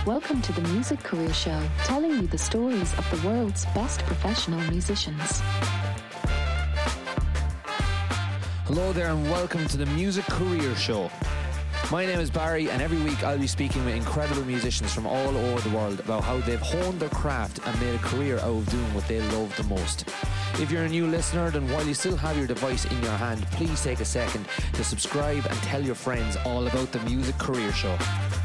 Welcome to the Music Career Show, telling you the stories of the world's best professional musicians. Hello there and welcome to the Music Career Show. My name is Barry and every week I'll be speaking with incredible musicians from all over the world about how they've honed their craft and made a career out of doing what they love the most. If you're a new listener, then while you still have your device in your hand, please take a second to subscribe and tell your friends all about the Music Career Show.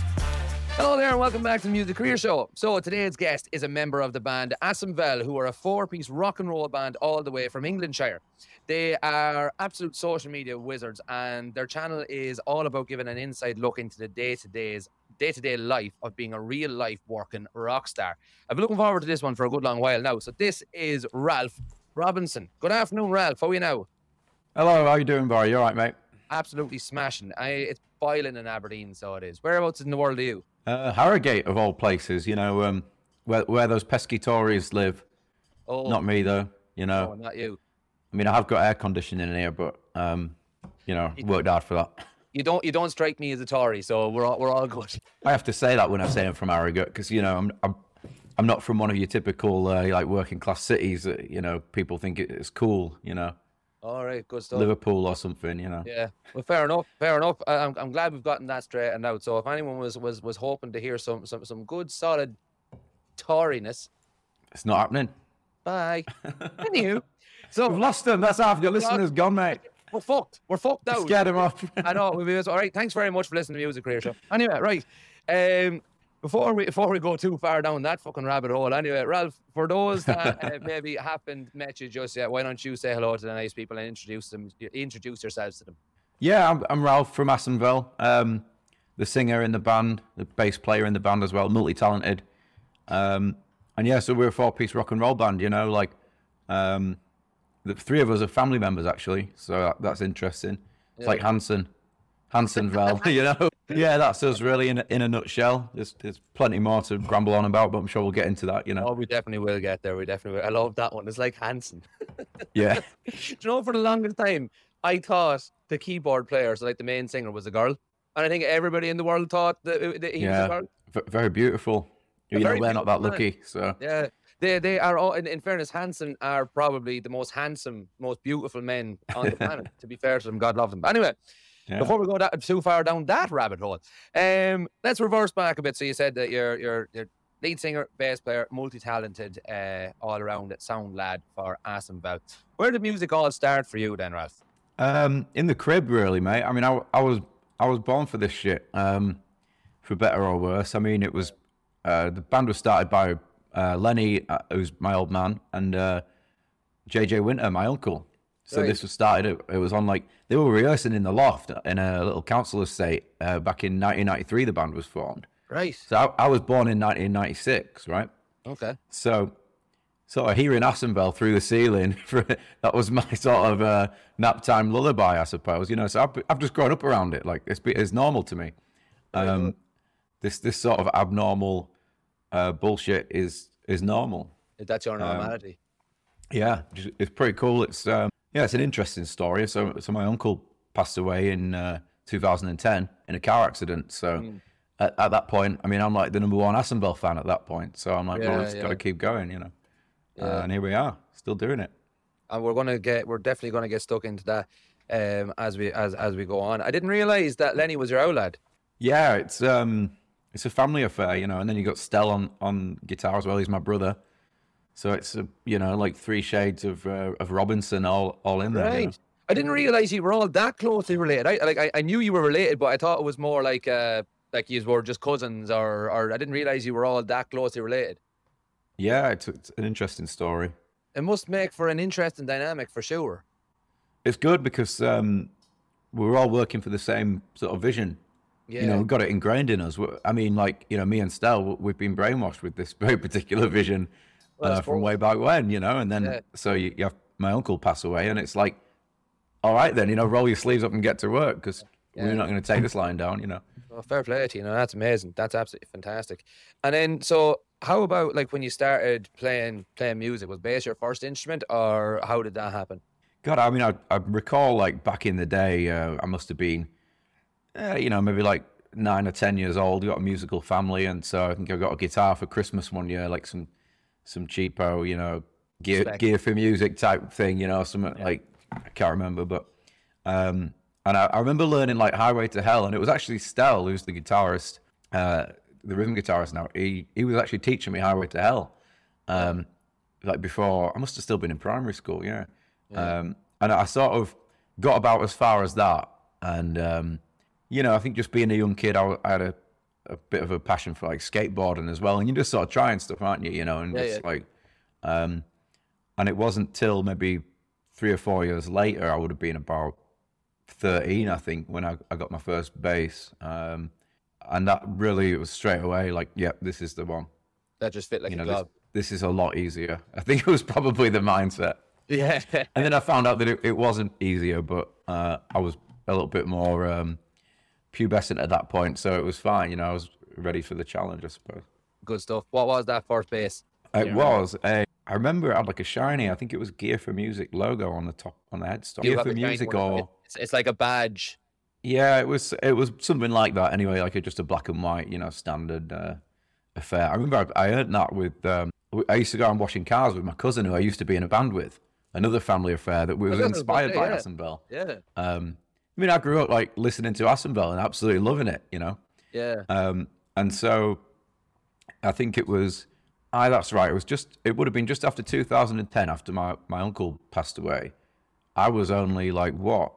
Hello there and welcome back to the Music Career Show. So today's guest is a member of the band Asomvel, who are a four-piece rock and roll band all the way from Englandshire. They are absolute social media wizards and their channel is all about giving an inside look into the day-to-day life of being a real-life working rock star. I've been looking forward to this one for a good long while now. So this is Ralph Robinson. Good afternoon, Ralph. How are you now? Hello, how you doing, Barry? You all right, mate? Absolutely smashing. It's boiling in Aberdeen, so it is. Whereabouts in the world are you? Harrogate, of all places, you know, where those pesky Tories live. Oh, not me, though, you know. No, not you. I mean, I have got air conditioning in here, but, you know, worked hard for that. You don't strike me as a Tory, so we're all good. I have to say that when I say I'm from Harrogate, because, you know, I'm not from one of your typical, like, working-class cities that, you know, people think it's cool, you know. All right, good stuff. Liverpool or something, you know. Yeah, well, fair enough. I'm glad we've gotten that straightened out. So if anyone was hoping to hear some good solid Toriness, it's not happening. Bye. Anywho, so we've lost them. That's half your listeners gone, mate. We're fucked. We're fucked out. Scared them off. I know. All right. Thanks very much for listening to the Music Career Show. Anyway, right. Before we go too far down that fucking rabbit hole, anyway, Ralph, for those that maybe haven't met you just yet, why don't you say hello to the nice people and introduce yourselves to them? Yeah, I'm Ralph from Asomvel, the singer in the band, the bass player in the band as well, multi-talented. And yeah, so we're a four-piece rock and roll band, you know, like the three of us are family members actually, so that's interesting. It's like Hansonvel, you know. Yeah, that's us really in a nutshell. There's plenty more to grumble on about, but I'm sure we'll get into that, you know. Oh, we definitely will get there. We definitely will. I love that one. It's like Hanson. Yeah. Do you know, for the longest time, I thought the keyboard player, so like the main singer, was a girl. And I think everybody in the world thought that he was a girl. Very beautiful. You know, we're not that lucky, so. Yeah. They are all, in fairness, Hanson are probably the most handsome, most beautiful men on the planet. To be fair to them, God love them. But anyway, before we go too far down that rabbit hole, let's reverse back a bit. So you said that you're lead singer, bass player, multi-talented, all around sound lad for Asomvel. Where did music all start for you then, Ralph? In the crib, really, mate. I mean, I was born for this shit, for better or worse. I mean, it was the band was started by Lenny, who's my old man, and JJ Winter, my uncle. So this was started, it was on like, they were rehearsing in the loft in a little council estate back in 1993, the band was formed. Right. So I was born in 1996, right? Okay. So sort of hearing Asomvel through the ceiling, that was my sort of nap time lullaby, I suppose, you know. So I've just grown up around it, like it's normal to me. This sort of abnormal bullshit is normal. That's your normality. Yeah, it's pretty cool. It's it's an interesting story. So my uncle passed away in 2010 in a car accident. So at that point, I mean, I'm like the number one Asomvel fan at that point. So I'm like, well, it's got to keep going, you know. Yeah. And here we are, still doing it. And we're definitely gonna get stuck into that as we go on. I didn't realize that Lenny was your old lad. Yeah, it's a family affair, you know. And then you got Stell on guitar as well. He's my brother. So it's like three shades of Robinson all in there. Right. You know? I didn't realize you were all that closely related. I knew you were related, but I thought it was more like you were just cousins, or I didn't realize you were all that closely related. Yeah, it's an interesting story. It must make for an interesting dynamic for sure. It's good because we're all working for the same sort of vision. Yeah. You know, we've got it ingrained in us. I mean, like, you know, me and Stell, we've been brainwashed with this very particular vision. From way back when, you know, and then so you have my uncle pass away, and it's like, all right then, you know, roll your sleeves up and get to work, because we're not going to take this line down, you know. Well, fair play to you, know, that's amazing. That's absolutely fantastic. And then, so how about like when you started playing music? Was bass your first instrument, or how did that happen? God, I mean, I recall like back in the day, I must have been, maybe like 9 or 10 years old, got a musical family, and so I think I got a guitar for Christmas one year, like some cheapo, you know, gear for music type thing, you know, something like, I can't remember, but and I remember learning like Highway to Hell, and it was actually Stell, who's the guitarist, the rhythm guitarist now. He was actually teaching me Highway to Hell, like before. I must have still been in primary school, yeah. And I sort of got about as far as that, and you know, I think just being a young kid, I had a bit of a passion for like skateboarding as well, and you just sort of trying stuff, aren't you? You know, and like, and it wasn't till maybe 3 or 4 years later, I would have been about 13, I think, when I got my first bass, and that really, it was straight away like, yeah, this is the one. That just fit like a glove. This is a lot easier. I think it was probably the mindset. Yeah. And then I found out that it wasn't easier, but I was a little bit more pubescent at that point, so it was fine. You know, I was ready for the challenge, I suppose. Good stuff. What was that first bass? I remember it had like a shiny, I think it was Gear for Music logo on the top, on the headstock. Gear for Music, or it's like a badge. Yeah, it was something like that anyway, like just a black and white, you know, standard affair. I remember I earned that with I used to go around washing cars with my cousin, who I used to be in a band with. Another family affair that was inspired by Assenbell. Yeah. I mean, I grew up like listening to Assenbell and absolutely loving it, you know. Yeah. And so I think it was, that's right. It would have been just after 2010, after my uncle passed away. I was only like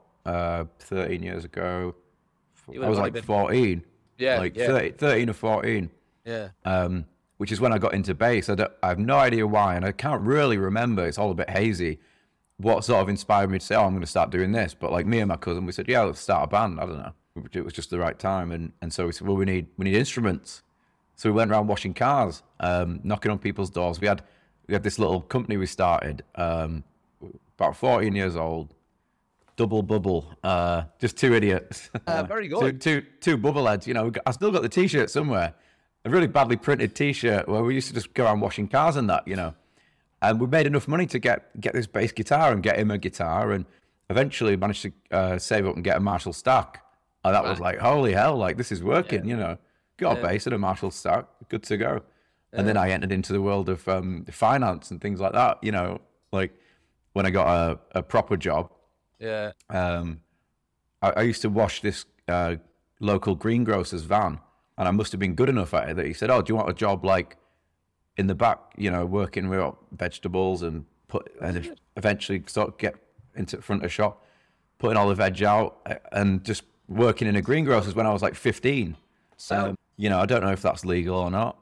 13 years ago. I was like 14. Yeah. Like 13 or 14. Yeah. Which is when I got into bass. I have no idea why, and I can't really remember. It's all a bit hazy. What sort of inspired me to say, I'm going to start doing this? But like me and my cousin, we said, yeah, let's start a band. I don't know. It was just the right time, and so we said, well, we need instruments. So we went around washing cars, knocking on people's doors. We had this little company we started, about 14 years old, Double Bubble, just two idiots. Very good. two bubble heads. You know, I still got the T-shirt somewhere. A really badly printed T-shirt where we used to just go around washing cars and that, you know. And we made enough money to get this bass guitar and get him a guitar, and eventually managed to save up and get a Marshall Stack. And that was like, holy hell, like this is working, you know. Got a bass and a Marshall Stack, good to go. And then I entered into the world of finance and things like that, you know, like when I got a proper job. Yeah. I used to wash this local greengrocer's van, and I must have been good enough at it that he said, oh, do you want a job like in the back, you know, working with vegetables and eventually sort of get into the front of the shop, putting all the veg out and just working in a greengrocer's when I was like 15. So, you know, I don't know if that's legal or not.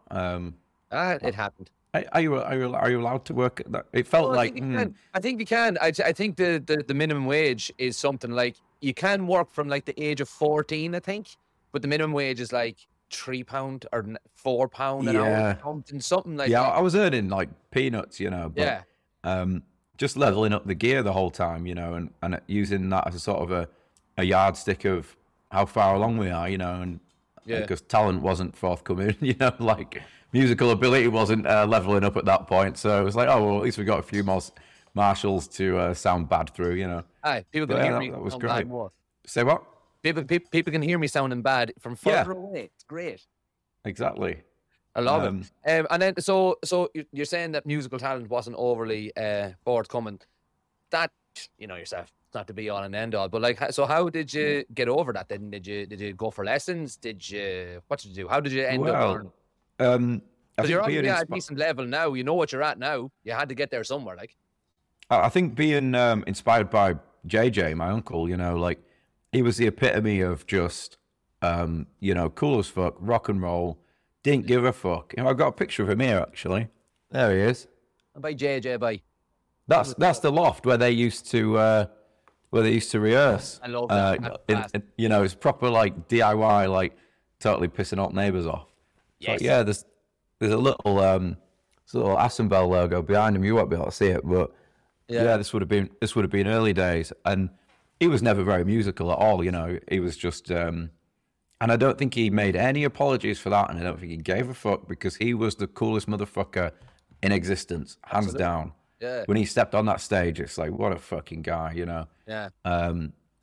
It happened. Are you allowed to work at that? It felt like... I think you can. I think the minimum wage is something like, you can work from like the age of 14, I think, but the minimum wage is like £3 or £4 an hour, something like that. Yeah, I was earning like peanuts, you know, but just leveling up the gear the whole time, you know, and using that as a sort of a yardstick of how far along we are, you know, and because talent wasn't forthcoming, you know, like musical ability wasn't leveling up at that point. So it was like, oh, well, at least we got a few more Marshalls to sound bad through, you know. Aye, people can hear me. That was great. Say what? People can hear me sounding bad from further away. It's great. Exactly. I love it. And then, so you're saying that musical talent wasn't overly forthcoming. That, you know yourself, it's not to be all and end all. But like, so how did you get over that? Then did you go for lessons? What did you do? How did you end up learning? Because you're already at a decent level now. You know what you're at now. You had to get there somewhere. Like, I think being inspired by JJ, my uncle, you know, like he was the epitome of just, you know, cool as fuck, rock and roll, didn't give a fuck. You know, I've got a picture of him here, actually. There he is. By JJ, by. That's the loft where they used to rehearse. I love that. You know, it's proper like DIY, like totally pissing off neighbours off. Yes. So, yeah, there's a little Assenbell logo behind him. You won't be able to see it, but yeah, this would have been early days, and he was never very musical at all. You know, he was just, and I don't think he made any apologies for that, and I don't think he gave a fuck because he was the coolest motherfucker in existence, hands down. Yeah. When he stepped on that stage, it's like, what a fucking guy, you know. Yeah. And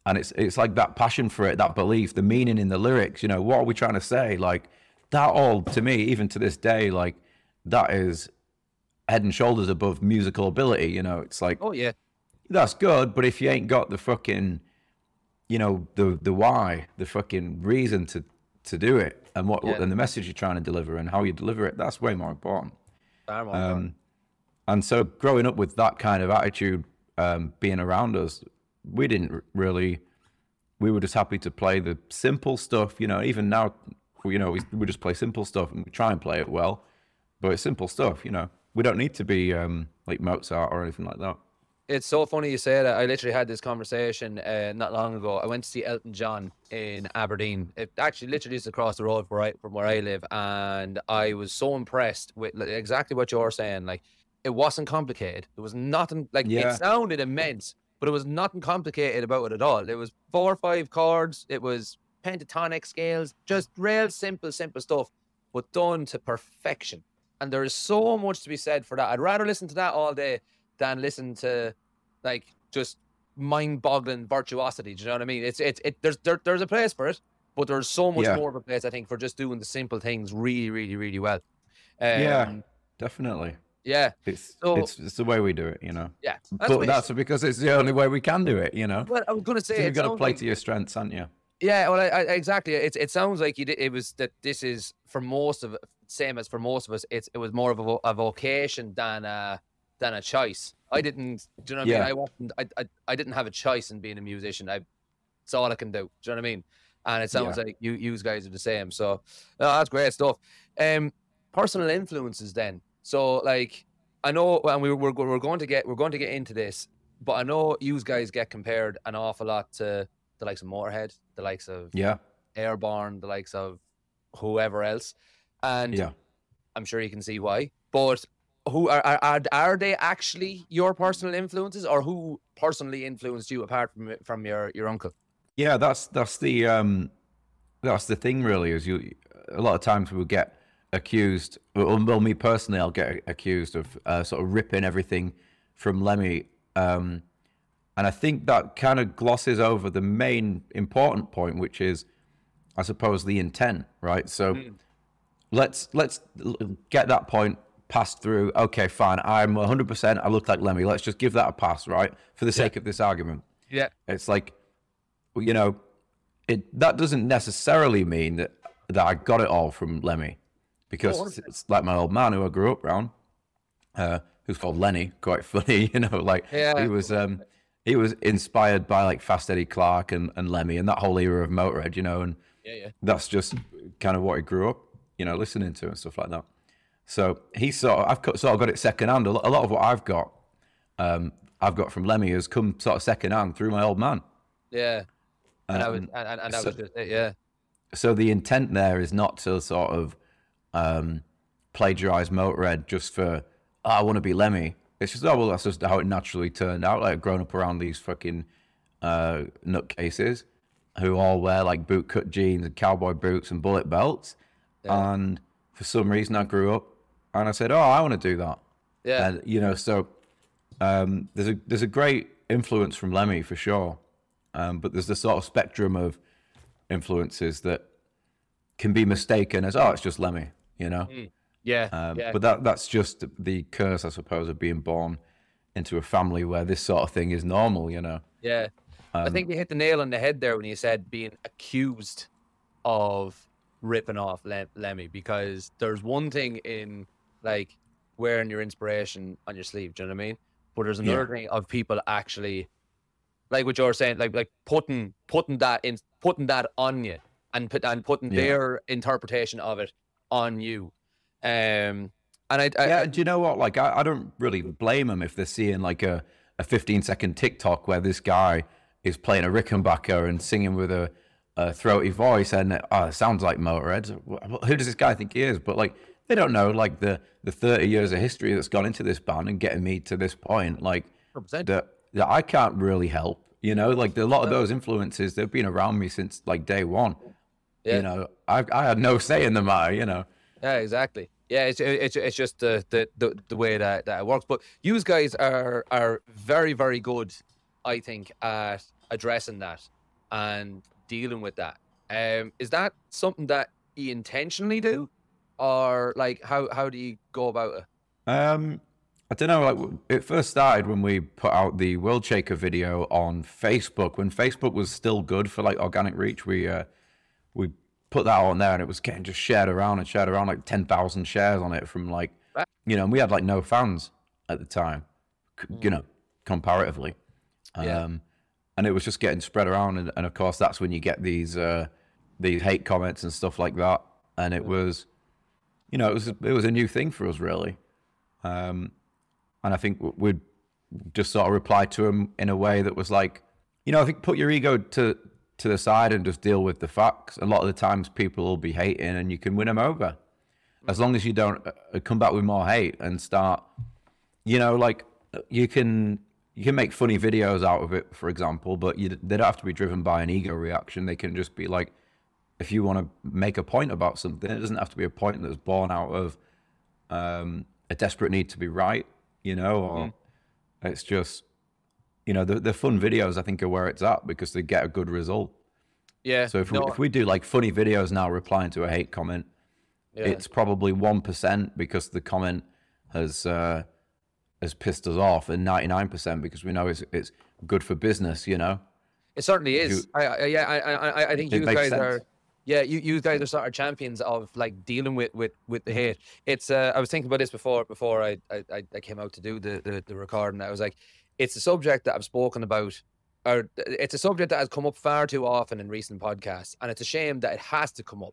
And it's like that passion for it, that belief, the meaning in the lyrics. You know, what are we trying to say? Like that all to me, even to this day, like that is head and shoulders above musical ability. You know, it's like, Oh yeah. that's good, but if you ain't got the fucking, you know, the why, the fucking reason to do it, and what and the message you're trying to deliver and how you deliver it, that's way more important. Far more important. And so growing up with that kind of attitude being around us, we didn't really, we were just happy to play the simple stuff, you know. Even now, you know, we just play simple stuff and we try and play it well, but it's simple stuff, you know. We don't need to be like Mozart or anything like that. It's so funny you say that. I literally had this conversation not long ago. I went to see Elton John in Aberdeen. It actually literally is across the road from where I live, and I was so impressed with exactly what you're saying. Like, it wasn't complicated. There was nothing, like, it sounded immense, but it was nothing complicated about it at all. It was 4 or 5 chords. It was pentatonic scales, just real simple stuff, but done to perfection. And there is so much to be said for that. I'd rather listen to that all day than listen to like just mind-boggling virtuosity. Do you know what I mean? There's a place for it, but there's so much more of a place, I think, for just doing the simple things really, really, really well. Yeah, definitely. Yeah, it's the way we do it, you know. Yeah, that's because it's the only way we can do it, you know. Well, I was gonna say, you've got to play to your strengths, haven't you? Yeah, well, I exactly. It sounds like it was that this is for most of same as for most of us. It was more of a vocation than a choice. I didn't. Do you know what I mean? I wasn't. I didn't have a choice in being a musician. It's all I can do. Do you know what I mean? And it sounds like you guys are the same. So that's great stuff. Personal influences then. So like I know, and we're going to get into this, but I know you guys get compared an awful lot to the likes of Motorhead, the likes of Airborne, the likes of whoever else, and I'm sure you can see why. But who are they actually your personal influences, or who personally influenced you apart from your uncle? Yeah, that's the thing really. Is a lot of times we'll get accused. Well, me personally, I'll get accused of sort of ripping everything from Lemmy. And I think that kind of glosses over the main important point, which is, I suppose, the intent, right? So let's get that point passed through. Okay, fine. I'm 100%. I look like Lemmy. Let's just give that a pass, right? For the sake of this argument. Yeah. It's like, you know, that doesn't necessarily mean that I got it all from Lemmy, because it's like my old man who I grew up around, who's called Lenny. Quite funny, you know. Like he was inspired by like Fast Eddie Clarke and Lemmy and that whole era of Motorhead, you know, and that's just kind of what he grew up, you know, listening to and stuff like that. So I've sort of got it secondhand. A lot of what I've got from Lemmy has come sort of secondhand through my old man. Yeah, and that was just it. Yeah. So the intent there is not to sort of plagiarize Motorhead just for I want to be Lemmy. It's just that's just how it naturally turned out. Like, growing up around these fucking nutcases who all wear like bootcut jeans and cowboy boots and bullet belts, and for some reason I grew up and I said, "Oh, I want to do that." Yeah, and you know, so there's a great influence from Lemmy for sure, but there's the sort of spectrum of influences that can be mistaken as it's just Lemmy, you know. But that's just the curse, I suppose, of being born into a family where this sort of thing is normal, you know. Yeah. I think you hit the nail on the head there when you said being accused of ripping off Lemmy, because there's one thing in like wearing your inspiration on your sleeve, do you know what I mean? But there's another thing of people actually, like what you're saying, like putting that on you and putting their interpretation of it on you. And do you know what? Like, I don't really blame them if they're seeing like a 15-second TikTok where this guy is playing a Rickenbacker and singing with a throaty voice, and it sounds like Motorhead. Who does this guy think he is? But like, they don't know like the 30 years of history that's gone into this band and getting me to this point. Like, that I can't really help. You know, like a lot of those influences, they've been around me since like day one. Yeah. You know, I had no say in the matter. You know. Yeah, exactly. Yeah, it's just the way that it works. But you guys are very, very good, I think, at addressing that. and dealing with that. Is that something that you intentionally do, or like how do you go about it? I don't know. Like it first started when we put out the World Shaker video on Facebook. When Facebook was still good for like organic reach, we put that on there, and it was getting just shared around, like 10,000 shares on it from like, and we had like no fans at the time, comparatively. And it was just getting spread around, and of course that's when you get these hate comments and stuff like that. And it was, it was a new thing for us, really. And I think we'd just sort of reply to him in a way that was like, I think put your ego to the side and just deal with the facts. A lot of the times people will be hating, and you can win them over, as long as you don't come back with more hate and start, like you can make funny videos out of it, for example, but they don't have to be driven by an ego reaction. They can just be like, if you want to make a point about something, it doesn't have to be a point that's born out of a desperate need to be right, or it's just, the fun videos, I think, are where it's at because they get a good result. Yeah. So if we do like funny videos now replying to a hate comment, it's probably 1% because the comment has pissed us off, and 99% because we know it's good for business. It certainly is. I think you guys are. Yeah, you guys are sort of champions of like dealing with the hate. It's I was thinking about this before I came out to do the recording. I was like, it's a subject that I've spoken about, or it's a subject that has come up far too often in recent podcasts, and it's a shame that it has to come up.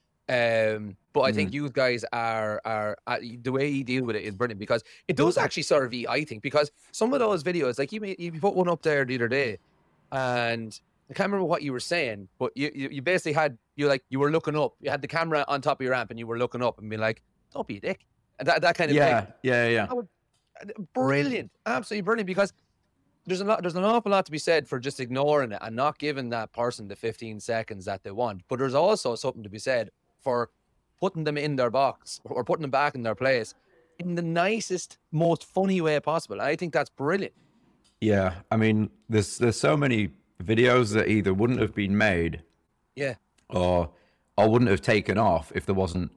But I think you guys are the way you deal with it is brilliant, because it does actually serve you, I think, because some of those videos, like you put one up there the other day, and I can't remember what you were saying, but you basically had, you were looking up. You had the camera on top of your amp, and you were looking up and being like, "Don't be a dick," and that kind of thing. Yeah. Brilliant, absolutely brilliant, because there's an awful lot to be said for just ignoring it and not giving that person the 15 seconds that they want. But there's also something to be said for putting them in their box or putting them back in their place in the nicest, most funny way possible. I think that's brilliant. Yeah, I mean, there's so many videos that either wouldn't have been made, or wouldn't have taken off if there wasn't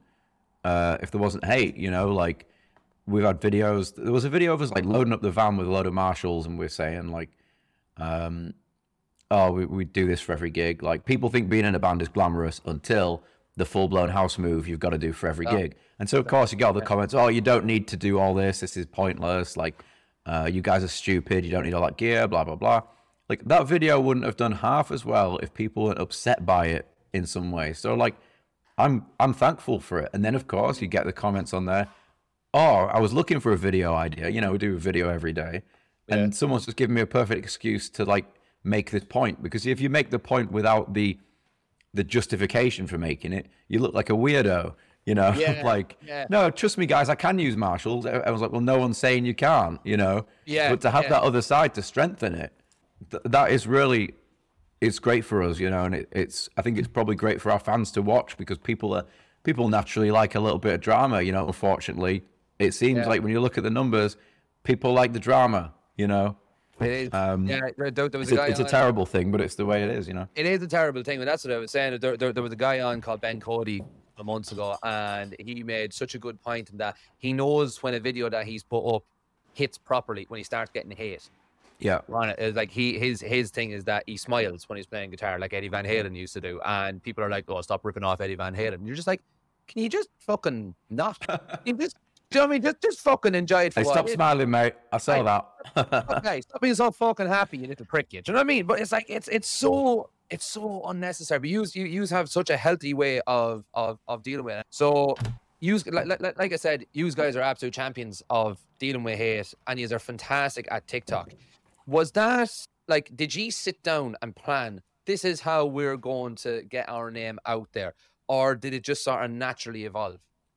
hate. Like we've had videos. There was a video of us like loading up the van with a load of marshals, and we're saying like, we do this for every gig. Like people think being in a band is glamorous until the full-blown house move you've got to do for every gig. And so of course you get all the comments, you don't need to do all this is pointless, like you guys are stupid, you don't need all that gear, blah blah blah. Like that video wouldn't have done half as well if people weren't upset by it in some way. So like I'm thankful for it. And then of course you get the comments on there, I was looking for a video idea, we do a video every day, and someone's just giving me a perfect excuse to like make this point, because if you make the point without the justification for making it, you look like a weirdo, no, trust me guys, I can use marshals. I was like, well, no one's saying you can't, but to have that other side to strengthen it, that is really, it's great for us, and I think it's probably great for our fans to watch, because people naturally like a little bit of drama, unfortunately. It seems like when you look at the numbers, people like the drama, It is. It's a terrible thing, but it's the way it is, It is a terrible thing, and that's what I was saying. There was a guy on called Ben Cody a month ago, and he made such a good point in that he knows when a video that he's put up hits properly when he starts getting hate. Yeah, on it. It's like his thing is that he smiles when he's playing guitar, like Eddie Van Halen used to do, and people are like, "Oh, stop ripping off Eddie Van Halen." And you're just like, "Can you just fucking not? You just, do you know what I mean? Just fucking enjoy it." Stop smiling, mate. I saw that. Okay, stop being so fucking happy, you little prick. You. Do you know what I mean? But it's like it's so unnecessary. But you have such a healthy way of dealing with it. So like I said, you guys are absolute champions of dealing with hate, and you are fantastic at TikTok. Was that like, did you sit down and plan, this is how we're going to get our name out there, or did it just sort of naturally evolve?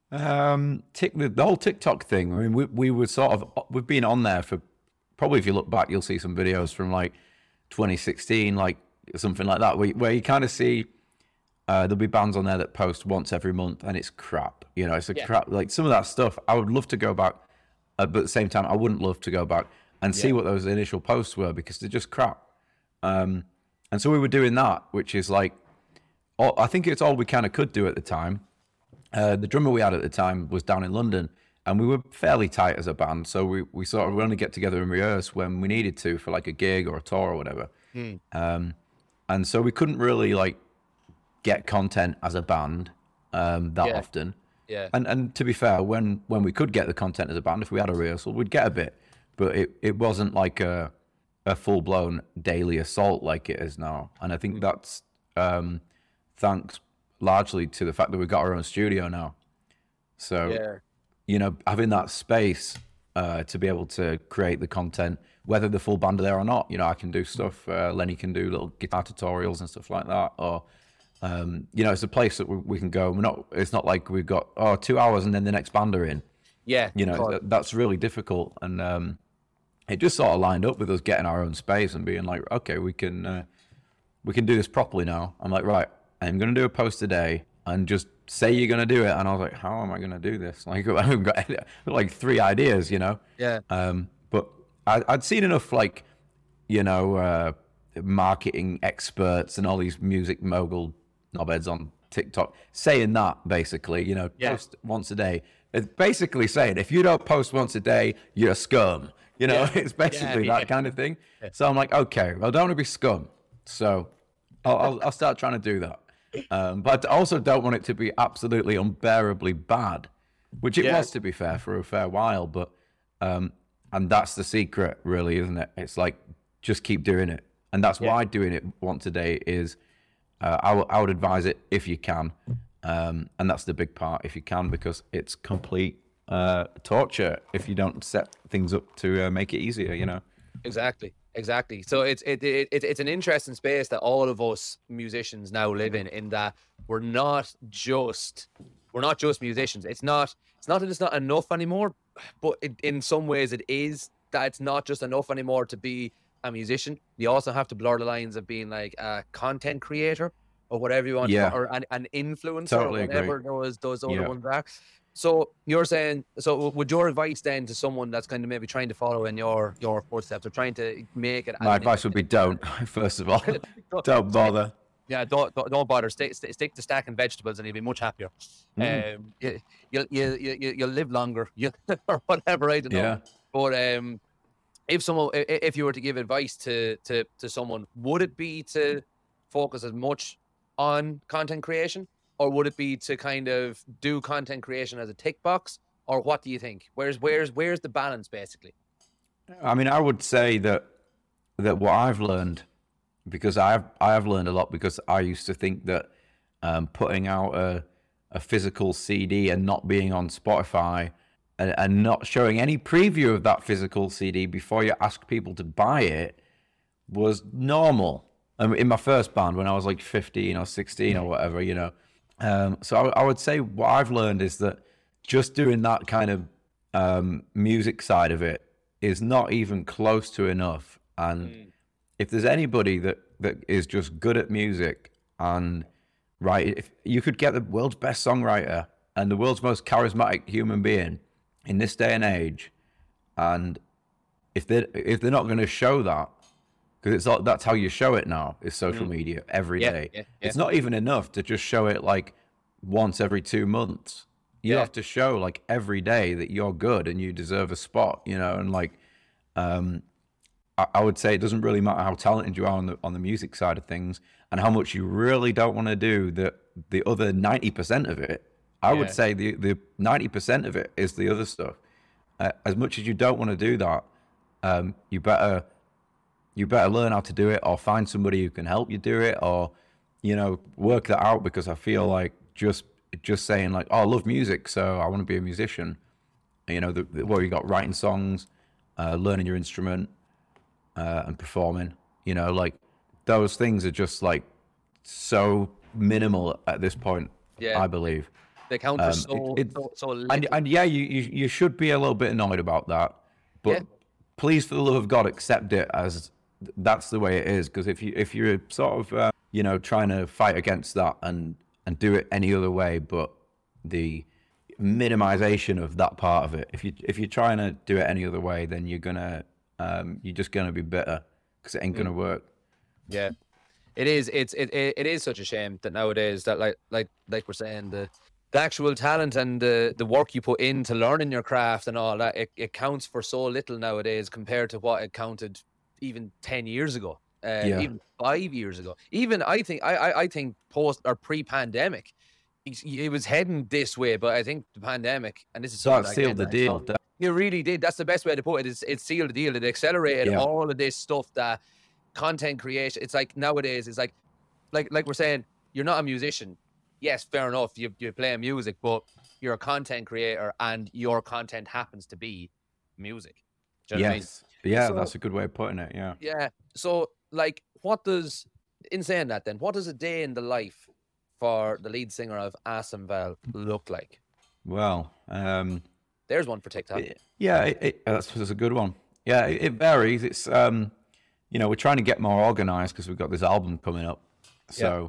The whole TikTok thing, I mean, we've been on there for, probably if you look back, you'll see some videos from like 2016, like something like that, where you kind of see there'll be bands on there that post once every month, and it's crap. It's crap. Like some of that stuff, I would love to go back, but at the same time, I wouldn't love to go back and see what those initial posts were, because they're just crap. And And so we were doing that, which is like, I think it's all we kind of could do at the time. The drummer we had at the time was down in London, and we were fairly tight as a band. So we sort of only get together and rehearse when we needed to for like a gig or a tour or whatever. And so we couldn't really like get content as a band that often. Yeah. And to be fair, when we could get the content as a band, if we had a rehearsal, we'd get a bit. But it wasn't like a full-blown daily assault like it is now. And I think that's thanks largely to the fact that we've got our own studio now. So, you know, having that space to be able to create the content, whether the full band are there or not, you know, I can do stuff. Lenny can do little guitar tutorials and stuff like that. Or, you know, it's a place that we can go. It's not like we've got 2 hours and then the next band are in. Yeah. You know, that's really difficult. And it just sort of lined up with us getting our own space and being like, okay, we can do this properly now. I'm like, right, I'm going to do a post today and just say you're going to do it. And I was like, how am I going to do this? Like, I've got like 3 ideas, you know? Yeah. But I'd seen enough, like, you know, marketing experts and all these music mogul knobheads on TikTok saying that, basically, you know, post once a day. It's basically saying, if you don't post once a day, you're a scum. You know, it's basically that kind of thing. Yeah. So I'm like, okay, well, I don't want to be scum. So I'll start trying to do that. But I also don't want it to be absolutely unbearably bad, which it was, to be fair, for a fair while. But and that's the secret, really, isn't it? It's like, just keep doing it. And that's why doing it once a day is, I would advise it if you can. And that's the big part, if you can, because it's complete torture if you don't set things up to make it easier, you know. Exactly. So it's an interesting space that all of us musicians now live in that we're not just musicians. It's not that it's not enough anymore, but in some ways it is that it's not just enough anymore to be a musician. You also have to blur the lines of being like a content creator or whatever you want, or an influencer, totally or whatever those other ones are. So you're saying, so would your advice then to someone that's kind of maybe trying to follow in your footsteps or trying to make it? My advice would be don't, first of all. Don't bother. Yeah, don't bother. Stick to stacking vegetables and you'll be much happier. You'll live longer, or whatever, I don't know. Yeah. But if you were to give advice to someone, would it be to focus as much on content creation? Or would it be to kind of do content creation as a tick box? Or what do you think? Where's the balance, basically? I mean, I would say that what I've learned, because I have learned a lot, because I used to think that putting out a physical CD and not being on Spotify and not showing any preview of that physical CD before you ask people to buy it was normal. In my first band, when I was like 15 or 16 or whatever, you know. So I would say what I've learned is that just doing that kind of music side of it is not even close to enough. And if there's anybody that is just good at music and if you could get the world's best songwriter and the world's most charismatic human being in this day and age, and if they're not going to show that, because that's how you show it now, is social media every day. Yeah. It's not even enough to just show it like once every 2 months. You have to show like every day that you're good and you deserve a spot, you know. And like, I would say it doesn't really matter how talented you are on the music side of things and how much you really don't want to do the other 90% of it. I would say the 90% of it is the other stuff. As much as you don't want to do that, you better learn how to do it, or find somebody who can help you do it, or, you know, work that out. Because I feel like just saying like, oh, I love music, so I want to be a musician. You know, what you got, writing songs, learning your instrument, and performing. You know, like those things are just like so minimal at this point. Yeah, I believe they count for so little. And you should be a little bit annoyed about that, but please, for the love of God, accept it as that's the way it is. Because if you're sort of you know, trying to fight against that and do it any other way, but the minimization of that part of it, if you're trying to do it any other way, then you're just gonna be bitter, because it ain't gonna work. Yeah. It is. It is such a shame that nowadays that like we're saying the actual talent and the work you put into learning your craft and all that it counts for so little nowadays compared to what it counted even 10 years ago, even 5 years ago. Even I think post or pre-pandemic, it was heading this way, but I think the pandemic and this is So it sealed the deal. It really did. That's the best way to put it. It sealed the deal. It accelerated all of this stuff that content creation. It's like nowadays. It's like we're saying, you're not a musician. Yes, fair enough. You play music, but you're a content creator, and your content happens to be music. Do you know what I mean? Yeah, So- that's a good way of putting it. Yeah. Yeah. So, like, in saying that, then, what does a day in the life for the lead singer of Assenval look like? Well, There's one for TikTok. yeah, that's a good one. Yeah, it varies. It's we're trying to get more organized because we've got this album coming up. So,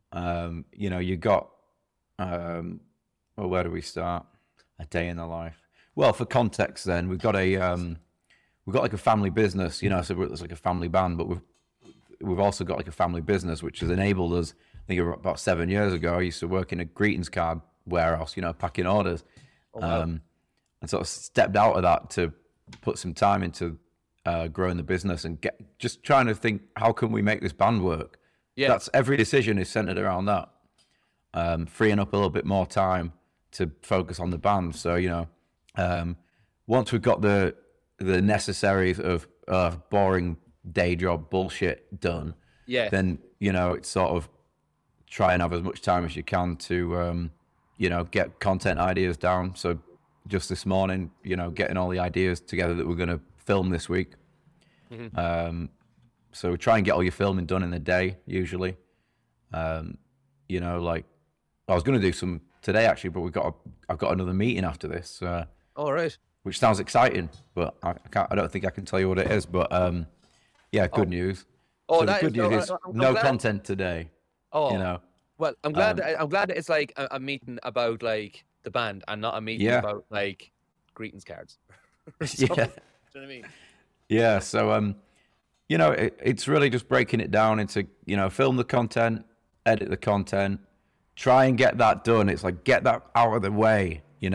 you got, well, where do we start? A day in the life. Well, for context, then we've got like a family business. So it's like a family band, but we've also got like a family business, which has enabled us. I think about 7 years ago, I used to work in a greetings card warehouse, packing orders. Oh, wow. And sort of stepped out of that to put some time into growing the business and just trying to think, how can we make this band work? Yeah. That's every decision is centered around that. Freeing up a little bit more time to focus on the band. So, once we've got the necessaries of boring day job bullshit done, then, it's sort of try and have as much time as you can to, get content ideas down. So just this morning, getting all the ideas together that we're going to film this week. Mm-hmm. So try and get all your filming done in the day, usually. Like I was going to do some today actually, but I've got another meeting after this. All right. Which sounds exciting, but I don't think I can tell you what it is. But good news. Oh, so the that good is- news is I'm no glad- content today. Oh, well, I'm glad. I'm glad that it's like a meeting about like the band and not a meeting about like greetings cards. Yeah. Do you know what I mean? Yeah, so it's really just breaking it down into film the content, edit the content, try and get that done. It's like get that out of the way, in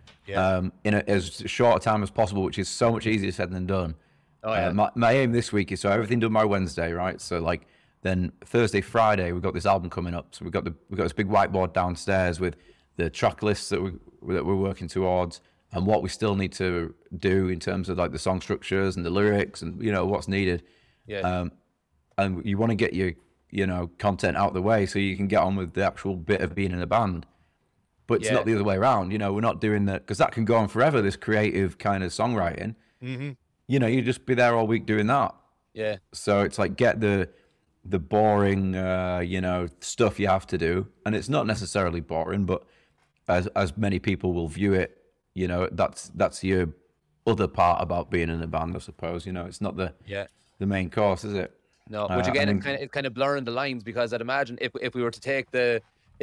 as short a time as possible, which is so much easier said than done. Oh yeah. My aim this week is so everything done by Wednesday, right? So like then Thursday, Friday we've got this album coming up, so we've got this big whiteboard downstairs with the track lists that we're working towards, and what we still need to do in terms of like the song structures and the lyrics and what's needed. Yeah. And you want to get your content out of the way so you can get on with the actual bit of being in a band. But it's not the other way around. We're not doing that because that can go on forever. This creative kind of songwriting. Mm-hmm. You just be there all week doing that. Yeah. So it's like get the boring stuff you have to do, and it's not necessarily boring, but as many people will view it, that's your other part about being in a band, I suppose. It's not the main course, is it? No, which again, it's kind of blurring the lines, because I'd imagine if we were to take the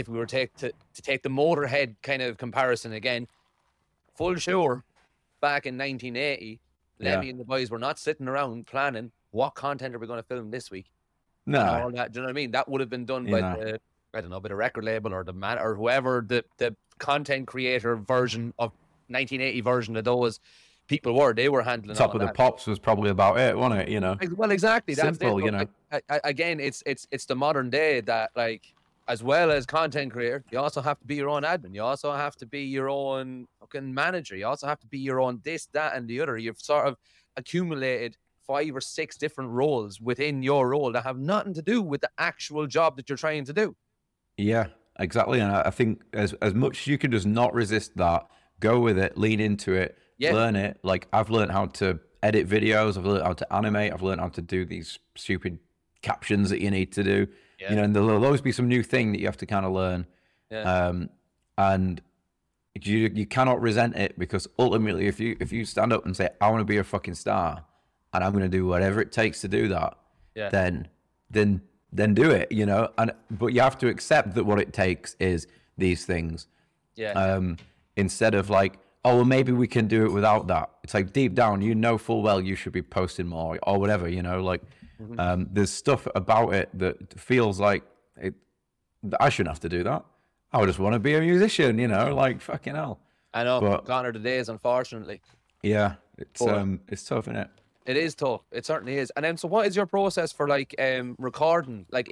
Motorhead kind of comparison again, Full Sure back in 1980, Lemmy and the boys were not sitting around planning what content are we going to film this week. No, and all that. Do you know what I mean? That would have been done by the by the record label or the man or whoever the content creator version of 1980 version of those people were. They were handling Top all of the that. Pops was probably about it, wasn't it? Well, exactly. That's Simple, it. But again, it's the modern day that, like, as well as content creator, you also have to be your own admin. You also have to be your own fucking manager. You also have to be your own this, that, and the other. You've sort of accumulated 5 or 6 different roles within your role that have nothing to do with the actual job that you're trying to do. Yeah, exactly. And I think as much as you can just not resist that, go with it, lean into it, learn it. Like, I've learned how to edit videos. I've learned how to animate. I've learned how to do these stupid captions that you need to do. Yeah. And there'll always be some new thing that you have to kind of learn. Yeah. And you cannot resent it, because ultimately, if you stand up and say, I want to be a fucking star and I'm going to do whatever it takes to do that, then do it, but you have to accept that what it takes is these things. Yeah. Instead of like, oh, well, maybe we can do it without that. It's like deep down, full well you should be posting more or whatever, like, There's stuff about it that feels like I shouldn't have to do that. I just want to be a musician, like fucking hell. I know, But gone are the days, unfortunately. yeah, it's But tough, isn't it? it is tough. It certainly is. And then, so what is your process for like recording? Like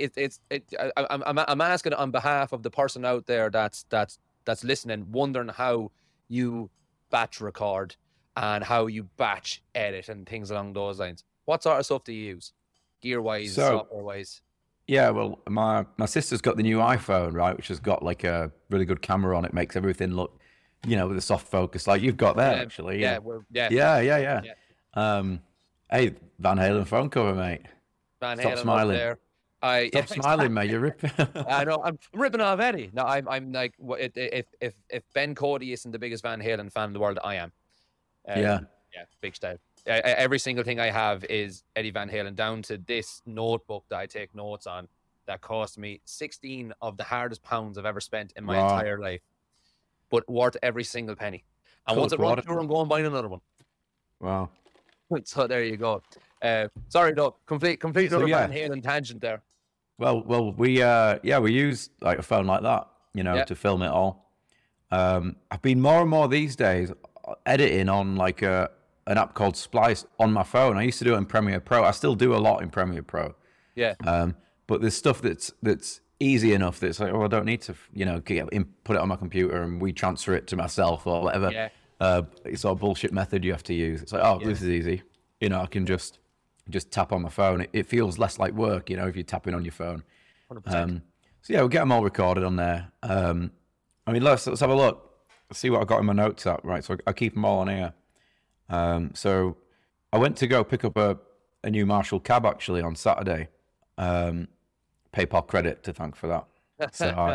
I'm asking on behalf of the person out there that's listening, wondering how you batch record and how you batch edit and things along those lines. What sort of stuff do you use, gear wise, So software wise? yeah, well, my sister's got the new iPhone, right, which has got like a really good camera on it, makes everything look, with a soft focus, like you've got there actually. Yeah, Yeah. Hey, Van Halen phone cover, mate. Van Stop Halen up smiling. there. Stop smiling, mate. You're ripping. I know I'm ripping off Eddie. No, I'm like, if Ben Cody isn't the biggest Van Halen fan in the world, I am. Yeah. Yeah, big style. Every single thing I have is Eddie Van Halen, down to this notebook that I take notes on that cost me 16 of the hardest pounds I've ever spent in my entire life, but worth every single penny. And once it runs through, I'm going buying another one. Wow. So there you go. Sorry, though, complete another Van Halen tangent there. Well, we use like a phone like that, to film it all. I've been more and more these days editing on like an app called Splice on my phone. I used to do it in Premiere Pro. I still do a lot in Premiere Pro. Yeah. But there's stuff that's easy enough that's like, I don't need to, put it on my computer and we transfer it to myself or whatever. Yeah. It's all bullshit method you have to use. It's like, this is easy. I can just tap on my phone. It feels less like work, if you're tapping on your phone. 100%. So yeah, we'll get them all recorded on there. Let's have a look. Let's see what I got in my notes up. Right, so I keep them all on here. So I went to go pick up a new Marshall cab actually on Saturday. PayPal credit to thank for that.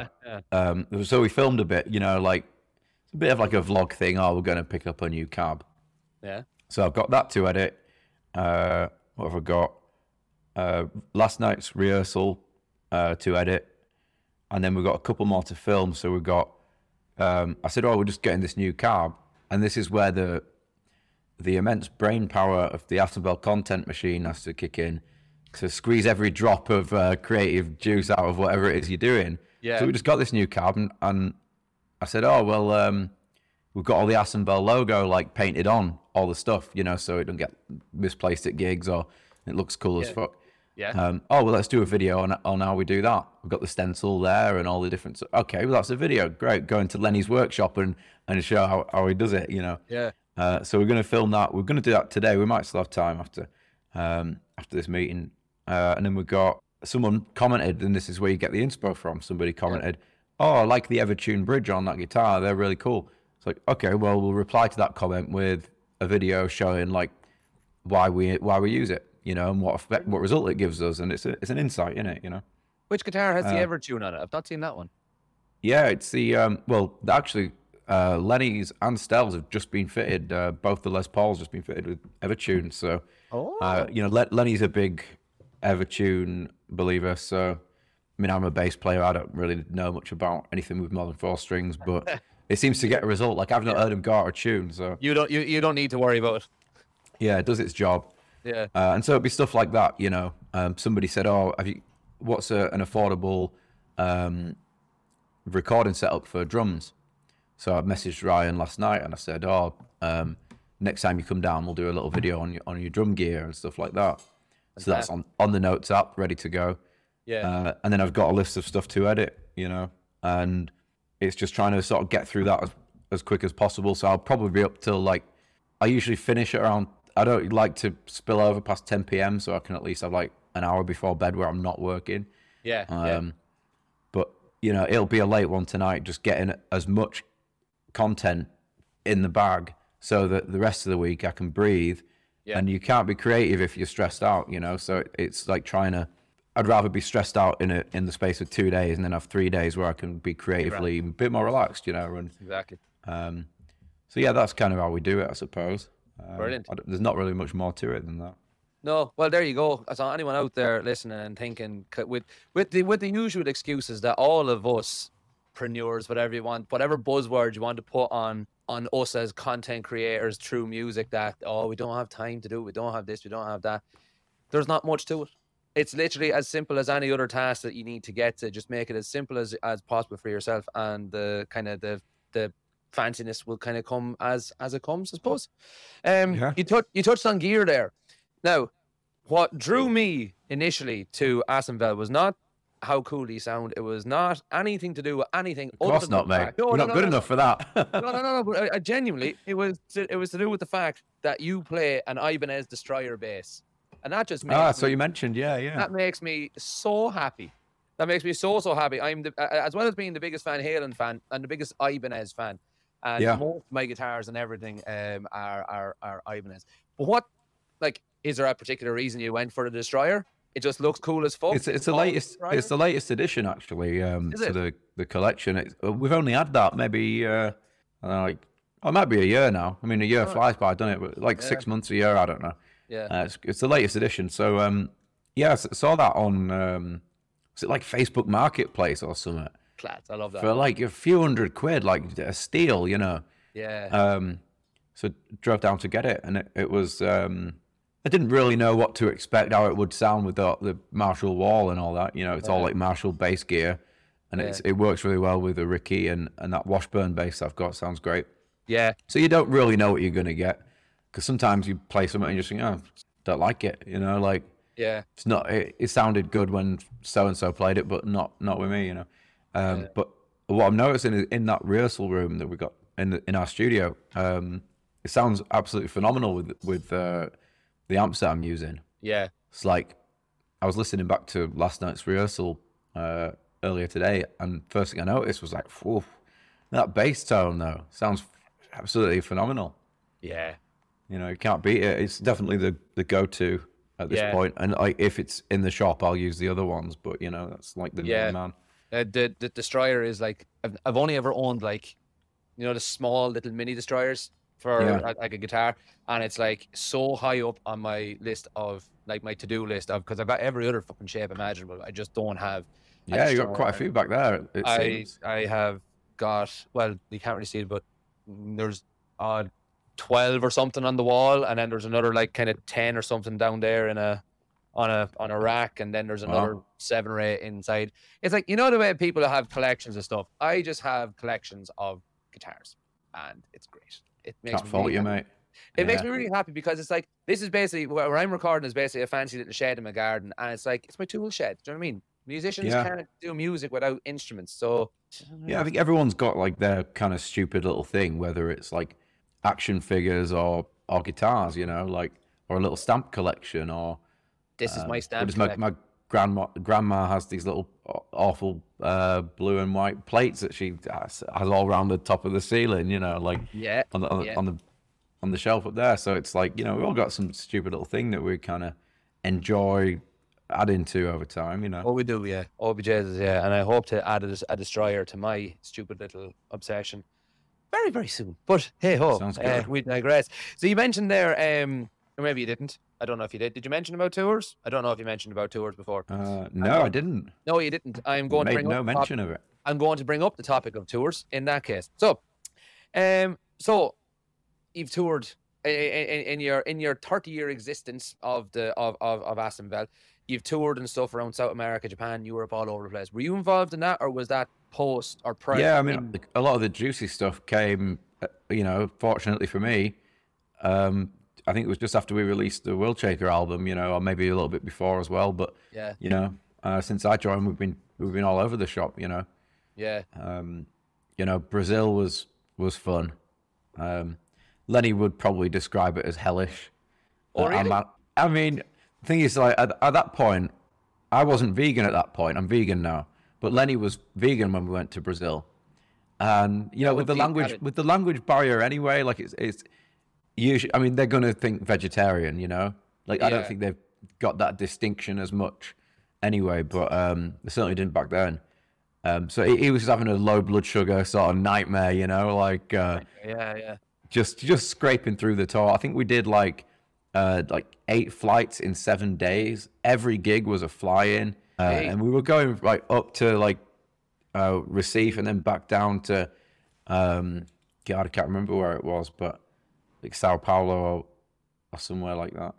So we filmed a bit, like it's a bit of like a vlog thing. We're going to pick up a new cab. Yeah. So I've got that to edit. What have I got? Last night's rehearsal to edit, and then we've got a couple more to film. So we've got. I said, we're just getting this new cab, and this is where the immense brain power of the Astonville content machine has to kick in to squeeze every drop of creative juice out of whatever it is you're doing. Yeah. So we just got this new cab, and I said, we've got all the Astonville logo like painted on all the stuff, so it don't get misplaced at gigs or it looks cool as fuck. Yeah. Let's do a video on how we do that. We've got the stencil there and all the different. Okay, well that's a video. Great. Go into Lenny's workshop and show how he does it. Yeah. So we're going to film that. We're going to do that today. We might still have time after this meeting. And then we got someone commented, and this is where you get the inspo from. Somebody commented, I like the Evertune bridge on that guitar. They're really cool. It's like, okay, well we'll reply to that comment with a video showing like why we use it. And what result it gives us, and it's an insight in it, Which guitar has the Evertune on it? I've not seen that one. Yeah, it's the actually Lenny's and Stell's have just been fitted. Both the Les Pauls just been fitted with Evertune. So, Lenny's a big Evertune believer. So, I'm a bass player. I don't really know much about anything with more than 4 strings, but it seems to get a result. Like I've not heard him go out of tune. So you don't need to worry about it. Yeah, it does its job. Yeah. And so it'd be stuff like that, Somebody said, what's an affordable recording setup for drums? So I messaged Ryan last night and I said, next time you come down, we'll do a little video on your drum gear and stuff like that. So that's on the notes app, ready to go. Yeah. And then I've got a list of stuff to edit, and it's just trying to sort of get through that as quick as possible. So I'll probably be up till I usually finish at around, I don't like to spill over past 10 p.m. so I can at least have like an hour before bed where I'm not working. Yeah. But, it'll be a late one tonight, just getting as much content in the bag so that the rest of the week I can breathe. Yeah. And you can't be creative if you're stressed out, So it's like I'd rather be stressed out in the space of 2 days and then have 3 days where I can be creatively a bit more relaxed, And, exactly. So yeah, that's kind of how we do it, I suppose. Brilliant. There's not really much more to it than that. No, well, there you go. So anyone out there listening and thinking with the usual excuses that all of us preneurs, whatever you want, whatever buzzword you want to put on us as content creators through music, that we don't have time to do it, we don't have this, we don't have that. There's not much to it. it's literally as simple as any other task that you need to get to. Just make it as simple as possible for yourself, and the kind of the fanciness will kind of come as it comes, I suppose. You touched on gear there. Now, what drew me initially to Assenville was not how cool he sound. It was not anything to do with anything. Of course not, mate. We're not good enough for that. No. But I genuinely, it was to do with the fact that you play an Ibanez Destroyer bass, and that just makes so you mentioned, yeah. That makes me so happy. That makes me so happy. I'm as well as being the biggest Van Halen fan and the biggest Ibanez fan, and most of my guitars and everything are Ibanez. But what, like, is there a particular reason you went for the Destroyer? It just looks cool as fuck. It's the latest. It's the latest edition, actually, to the collection. We've only had that maybe I don't know, like, it might be a year now. I mean, a year flies by, doesn't it? But like 6 months, a year, I don't know. Yeah, it's the latest edition. So I saw that on was it like Facebook Marketplace or something? Class, I love that. For like a few £100, like a steal, you know. Yeah. So drove down to get it, and it was. I didn't really know what to expect, how it would sound with the Marshall wall and all that. You know, it's all like Marshall bass gear, and it works really well with the Ricky and that Washburn bass I've got. Sounds great. Yeah. So you don't really know what you're going to get, because sometimes you play something and you just think, oh, don't like it. You know, like, it's not. It sounded good when so and so played it, but not with me. You know. But what I'm noticing is in that rehearsal room that we got in our studio, it sounds absolutely phenomenal with the amps that I'm using. Yeah. It's like, I was listening back to last night's rehearsal earlier today, and first thing I noticed was like, whoa, that bass tone though sounds absolutely phenomenal. Yeah. You know, you can't beat it. It's definitely the go-to at this point. And like, if it's in the shop, I'll use the other ones, but you know, that's like the main man. The Destroyer is like, I've only ever owned, like, you know, the small little mini Destroyers for like a guitar, and it's like so high up on my list of, like, my to-do list of, because I've got every other fucking shape imaginable. I just don't have. Yeah, you got quite a few back there. I have got, well, you can't really see it, but there's 12 or something on the wall, and then there's another like kind of 10 or something down there on a rack, and then there's another 7 or 8 inside. It's like, you know, the way people have collections of stuff. I just have collections of guitars, and it's great. It makes Can't fault you, mate. It makes me really happy, because it's like, this is basically where I'm recording, is basically a fancy little shed in my garden, and it's like, it's my tool shed. Do you know what I mean? Musicians can't do music without instruments, so yeah, I think everyone's got like their kind of stupid little thing, whether it's like action figures or guitars, you know, like, or a little stamp collection, or this is my stamp. My grandma has these little awful blue and white plates that she has all around the top of the ceiling, you know, like on the shelf up there. So it's like, you know, we've all got some stupid little thing that we kind of enjoy adding to over time, you know. Oh, we do, yeah. OBJs, yeah. And I hope to add a Destroyer to my stupid little obsession very, very soon. But hey ho, we digress. So you mentioned there, or maybe you didn't. I don't know if you did. Did you mention about tours? I don't know if you mentioned about tours before. No, I didn't. No, you didn't. I'm going to bring no mention of it. I'm going to bring up the topic of tours in that case. So, you've toured in your 30-year existence of Assenville. You've toured and stuff around South America, Japan, Europe, all over the place. Were you involved in that, or was that post or prior? Yeah, I mean, a lot of the juicy stuff came, you know, fortunately for me. I think it was just after we released the Worldshaker album, you know, or maybe a little bit before as well. But you know, since I joined, we've been all over the shop, you know. Yeah. You know, Brazil was fun. Lenny would probably describe it as hellish. Oh, really? I mean, the thing is, like, at that point, I wasn't vegan at that point. I'm vegan now, but Lenny was vegan when we went to Brazil, and you know, with the language barrier anyway, like it's usually, I mean, they're gonna think vegetarian, you know. Like, I don't think they've got that distinction as much anyway, but they certainly didn't back then. So he was having a low blood sugar sort of nightmare, you know, like just scraping through the tour. I think we did like 8 flights in 7 days. Every gig was a fly-in, and we were going like up to like Recife and then back down to God, I can't remember where it was, but like Sao Paulo or somewhere like that.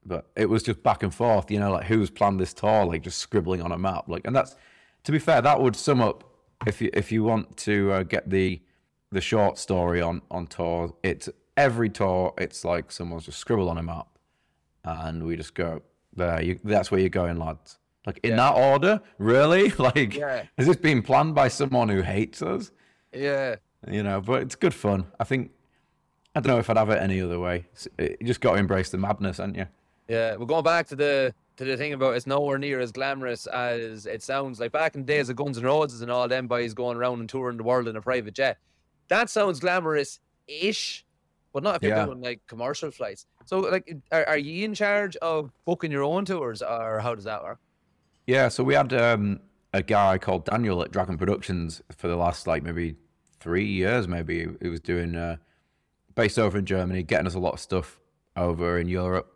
But it was just back and forth, you know, like who's planned this tour, like just scribbling on a map, like, and that's, to be fair, that would sum up if you want to get the short story on tour. It's every tour, it's like someone's just scribbled on a map, and we just go there. That's where you're going, lads. Like in that order, really? Like, has this been planned by someone who hates us? Yeah. You know, but it's good fun. I think, I don't know if I'd have it any other way. You just got to embrace the madness, haven't you? Yeah, we're going back to the thing about it's nowhere near as glamorous as it sounds. Like back in the days of Guns N' Roses and all them boys going around and touring the world in a private jet. That sounds glamorous-ish, but not if you're doing like commercial flights. So, like, are you in charge of booking your own tours, or how does that work? Yeah, so we had a guy called Daniel at Dragon Productions for the last like maybe 3 years. Maybe he was doing based over in Germany, getting us a lot of stuff over in Europe.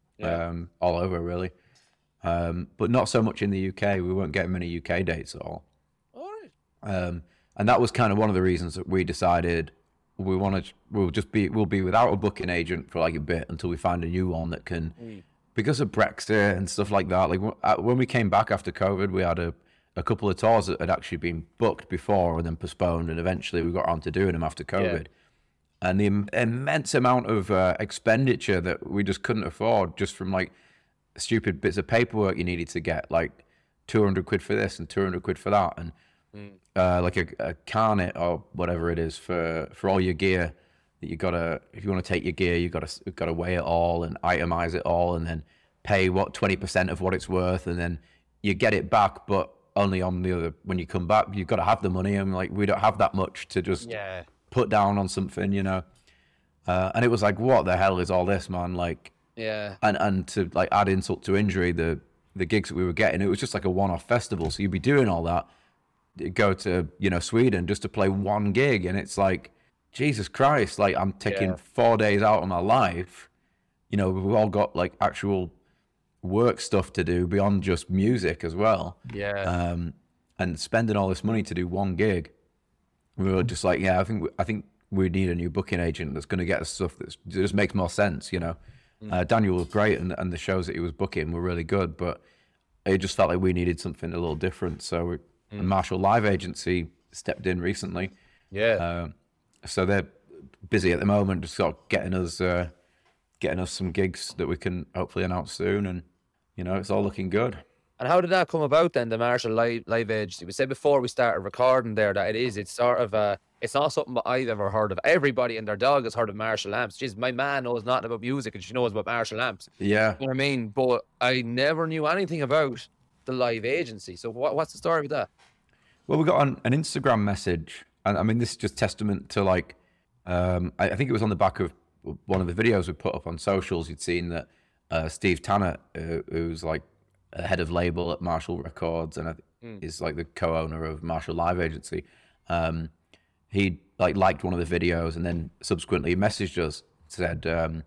All over really, but not so much in the UK. We weren't getting many UK dates at all. All right. And that was kind of one of the reasons that we decided we'll be without a booking agent for like a bit until we find a new one that can, because of Brexit and stuff like that. Like when we came back after COVID, we had a couple of tours that had actually been booked before and then postponed, and eventually we got around to doing them after COVID. Yeah. And the immense amount of expenditure that we just couldn't afford, just from like stupid bits of paperwork you needed to get, like 200 quid for this and 200 quid for that, and like a carnet or whatever it is for all your gear that you gotta, if you want to take your gear, you gotta weigh it all and itemize it all, and then pay 20% of what it's worth, and then you get it back, but only on the other, when you come back, you've got to have the money, and like we don't have that much to just put down on something, you know. And it was like, what the hell is all this, man? Like, and to like add insult to injury, the gigs that we were getting, it was just like a one-off festival. So you'd be doing all that, go to, you know, Sweden just to play one gig, and it's like, Jesus Christ, like I'm taking 4 days out of my life. You know, we've all got like actual work stuff to do beyond just music as well. And spending all this money to do one gig. We were just like, I think we need a new booking agent that's going to get us stuff that just makes more sense, you know. Daniel was great, and the shows that he was booking were really good, but it just felt like we needed something a little different. So Marshall Live Agency stepped in recently. So they're busy at the moment, just sort of getting us some gigs that we can hopefully announce soon, and you know, it's all looking good. And how did that come about then, the Marshall Live Agency? We said before we started recording there that it's sort of it's not something that I've ever heard of. Everybody and their dog has heard of Marshall Amps. Jeez, my man knows nothing about music and she knows about Marshall Amps. Yeah. You know what I mean? But I never knew anything about the Live Agency. So what's the story with that? Well, we got an Instagram message, and I mean, this is just testament to like, I think it was on the back of one of the videos we put up on socials. You'd seen that Steve Tanner, who's like a head of label at Marshall Records and is like the co-owner of Marshall Live Agency. He liked one of the videos, and then subsequently messaged us, said,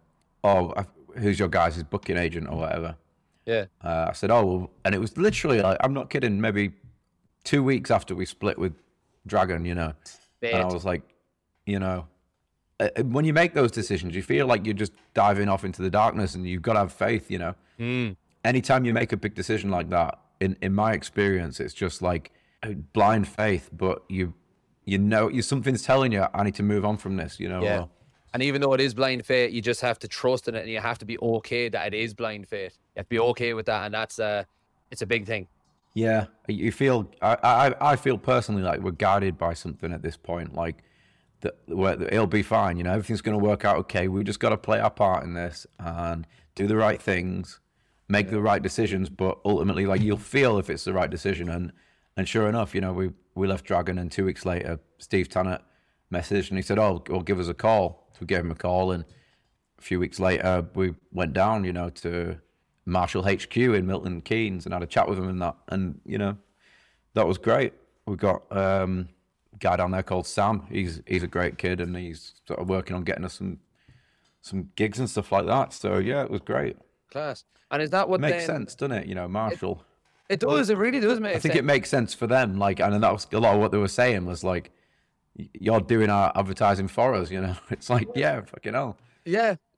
who's your guys' booking agent or whatever? I said, well, and it was literally like, I'm not kidding, maybe 2 weeks after we split with Dragon, you know. And I was like, you know, when you make those decisions, you feel like you're just diving off into the darkness, and you've got to have faith, you know. Anytime you make a big decision like that, in my experience, it's just like blind faith, but you know, something's telling you, I need to move on from this, you know. And even though it is blind faith, you just have to trust in it, and you have to be okay that it is blind faith. You have to be okay with that, and that's it's a big thing. Yeah, you feel. I feel personally like we're guided by something at this point, like that it'll be fine. You know, everything's going to work out okay. We just got to play our part in this and do the right things, make the right decisions. But ultimately, like, you'll feel if it's the right decision. And sure enough, you know, we left Dragon, and 2 weeks later, Steve Tanner messaged, and he said, give us a call. So we gave him a call, and a few weeks later, we went down, you know, to Marshall HQ in Milton Keynes and had a chat with him and that. And, you know, that was great. We got a guy down there called Sam. He's a great kid, and he's sort of working on getting us some gigs and stuff like that. So, yeah, it was great. Class. And is that what makes sense, doesn't it? You know, Marshall. It does. It really does make sense. I think it makes sense for them. Like, and that was a lot of what they were saying was like, you're doing our advertising for us, you know. It's like, yeah, fucking hell. Yeah.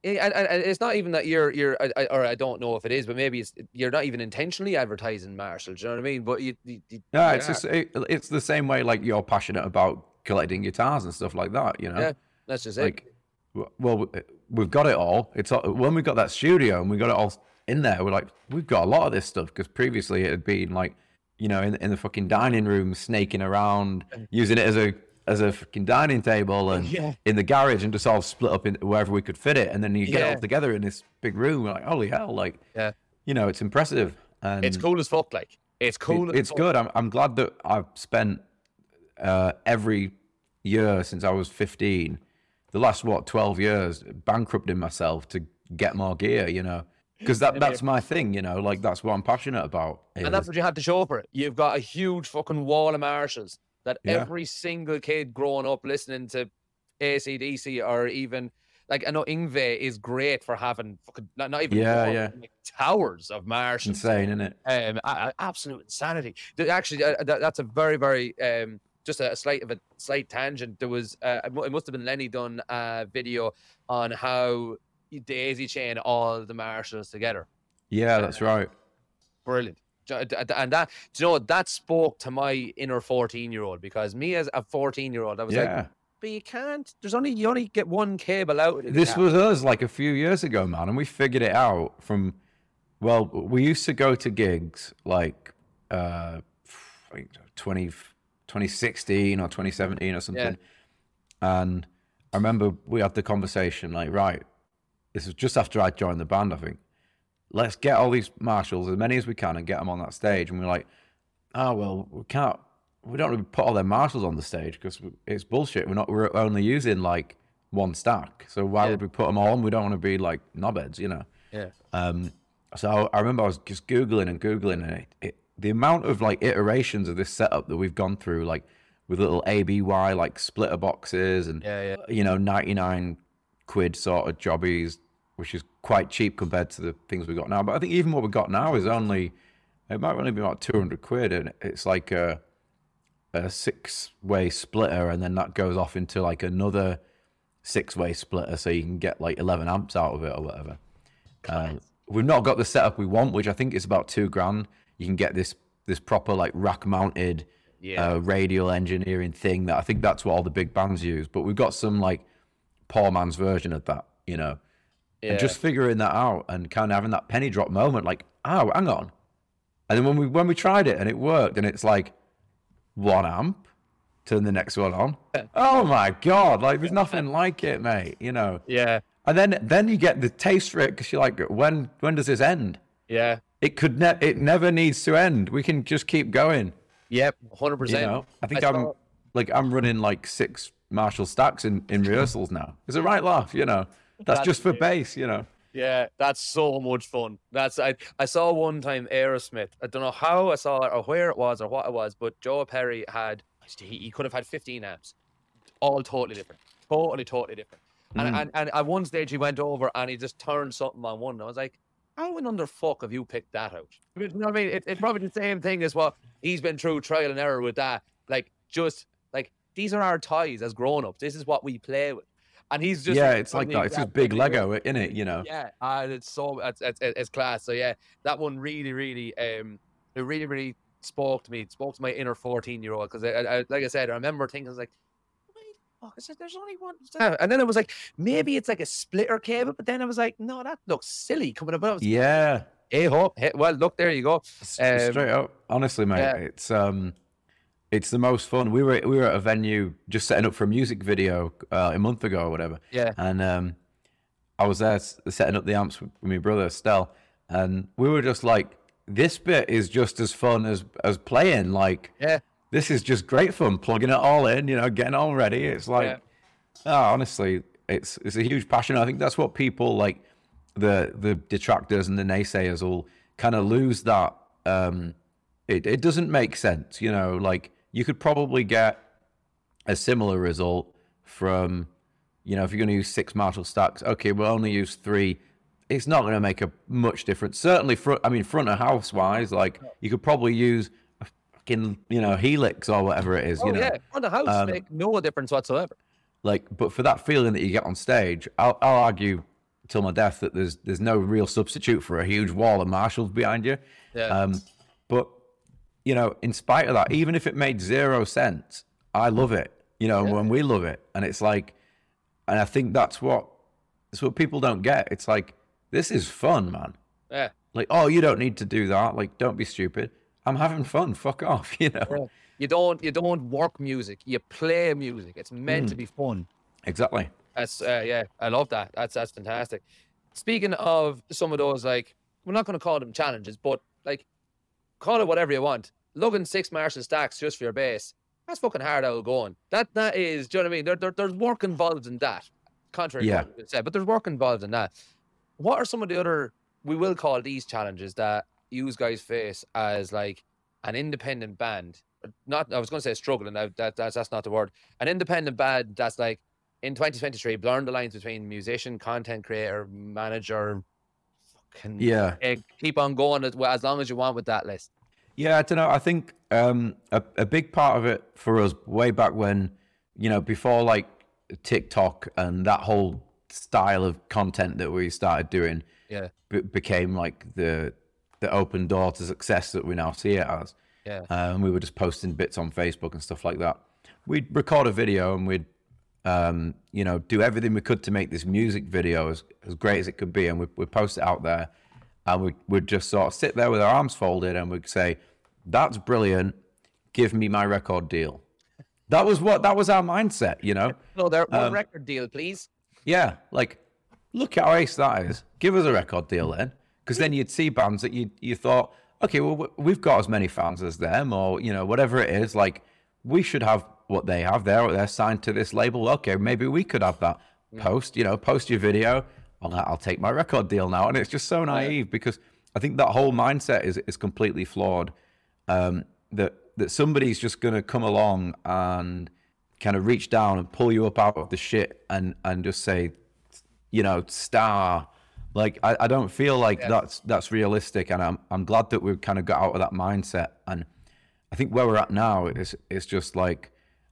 And it's not even that or I don't know if it is, but maybe you're not even intentionally advertising Marshall. Do you know what I mean? But yeah, it's the same way like you're passionate about collecting guitars and stuff like that. You know, yeah, that's just like, well, we've got it all. It's when we got that studio and we got it all in there. We're like, we've got a lot of this stuff because previously it had been like, you know, in the fucking dining room, snaking around, using it as a fucking dining table, and in the garage, and just all split up in wherever we could fit it, and then you get it all together in this big room. We're like, holy hell, like, you know, it's impressive, and it's cool as fuck. Like, it's cool. It's good. I'm glad that I've spent every year since I was 15, the last 12 years, bankrupting myself to get more gear. You know. Because that's my thing, you know, like that's what I'm passionate about. And that's what you had to show for it. You've got a huge fucking wall of Marshalls that every single kid growing up listening to AC/DC, or even, like, I know Yngwie is great for having fucking, not even like, towers of Marshalls. Insane, isn't it? Absolute insanity. Actually, that's a very, very, just a slight tangent. There was, it must have been Lenny done a video on how daisy chain all the Marshalls together. Yeah, that's right. Brilliant. And that, do you know, that spoke to my inner 14-year-old, because me as a 14-year-old, I was like, but you can't, you only get one cable out. This was us like a few years ago, man, and we figured it out from, well, we used to go to gigs like 2016 or 2017 or something, and I remember we had the conversation like, right, this was just after I joined the band, I think. Let's get all these Marshalls, as many as we can, and get them on that stage. And we're like, oh, well, we don't really put all their Marshalls on the stage because it's bullshit. We're only using like one stack. So why would we put them all on? We don't want to be like knobheads, you know? Yeah. So I remember I was just Googling, and the amount of like iterations of this setup that we've gone through, like with little ABY, like splitter boxes and, you know, 99 quid sort of jobbies, which is quite cheap compared to the things we got now. But I think even what we got now is it might only be about 200 quid, and it's like a 6-way splitter, and then that goes off into like another 6-way splitter, so you can get like 11 amps out of it or whatever. We've not got the setup we want, which I think is about $2,000. You can get this proper like rack mounted radial engineering thing that I think that's what all the big bands use. But we've got some like poor man's version of that, you know. And just figuring that out and kind of having that penny drop moment, like, oh, hang on. And then when we tried it and it worked, and it's like 1 amp, turn the next one on. Oh my God, like there's nothing like it, mate, you know. Yeah. And then you get the taste for it, because you're like, when does this end? Yeah. It never needs to end. We can just keep going. Yep, 100%. You know, I think I'm running like 6 Marshall stacks in rehearsals now. It's a right laugh, you know. That's just for bass, you know. Yeah, that's so much fun. I saw one time Aerosmith. I don't know how I saw it or where it was or what it was, but Joe Perry he could have had 15 amps, all totally different, totally different. And at one stage he went over and he just turned something on one. And I was like, how in under fuck have you picked that out? You know what I mean? It's probably the same thing as what he's been through, trial and error with that. Like, just like, these are our toys as grown-ups. This is what we play with. And he's just it's like that. It's just big Lego, isn't it? You know. Yeah, and it's class. So yeah, that one really spoke to me. It spoke to my inner 14-year-old, because I like I said, I remember thinking, I was like, wait, fuck, I said there's only one. And then it was like, maybe it's like a splitter cable, but then I was like, no, that looks silly coming about. Well, look, there you go. Straight up, honestly, mate, it's the most fun. We were at a venue just setting up for a music video a month ago or whatever. Yeah. And I was there setting up the amps with my brother, Stel. And we were just like, this bit is just as fun as playing. Like, this is just great fun, plugging it all in, you know, getting all ready. It's like, honestly, it's a huge passion. I think that's what people like, the detractors and the naysayers will kind of lose that. It doesn't make sense, you know, like, you could probably get a similar result from, you know, if you're going to use 6 Marshall stacks, okay, we'll only use 3. It's not going to make a much difference. Certainly, front of house wise, like, you could probably use a fucking, you know, Helix or whatever it is. You know? Yeah, front of house make no difference whatsoever. Like, but for that feeling that you get on stage, I'll argue till my death that there's no real substitute for a huge wall of Marshalls behind you. Yeah. But you know, in spite of that, even if it made 0 cents, I love it. You know, when we love it, and it's like, and I think that's what people don't get. It's like, this is fun, man. Yeah. Like, oh, you don't need to do that. Like, don't be stupid. I'm having fun. Fuck off. You know. You don't work music. You play music. It's meant to be fun. Exactly. That's yeah. I love that. That's fantastic. Speaking of some of those, like, we're not going to call them challenges, but like, call it whatever you want. Lugging 6 Marshall stacks just for your bass. That's fucking hard out going. That is, do you know what I mean? There's work involved in that. Contrary to what you said, but there's work involved in that. What are some of the other, we will call these challenges that you guys face as like an independent band? Not, I was going to say struggling. That's not the word. An independent band that's like in 2023 blurring the lines between musician, content creator, manager. Fucking keep on going as long as you want with that list. Yeah, I don't know. I think a big part of it for us way back when, you know, before like TikTok and that whole style of content that we started doing became like the open door to success that we now see it as. Yeah. We were just posting bits on Facebook and stuff like that. We'd record a video and we'd, you know, do everything we could to make this music video as great as it could be. And we'd post it out there. And we'd just sort of sit there with our arms folded and we'd say, that's brilliant. Give me my record deal. That was our mindset, you know? No, one record deal, please. Yeah. Like, look at how ace that is. Give us a record deal then. Because then you'd see bands that you thought, okay, well, we've got as many fans as them, or, you know, whatever it is. Like, we should have what they have. They're signed to this label. Okay, maybe we could have that. Post your video. I'll take my record deal now. And it's just so naive because I think that whole mindset is completely flawed. That somebody's just going to come along and kind of reach down and pull you up out of the shit and just say, you know, star. Like, I don't feel like that's realistic. And I'm glad that we've kind of got out of that mindset. And I think where we're at now is just like,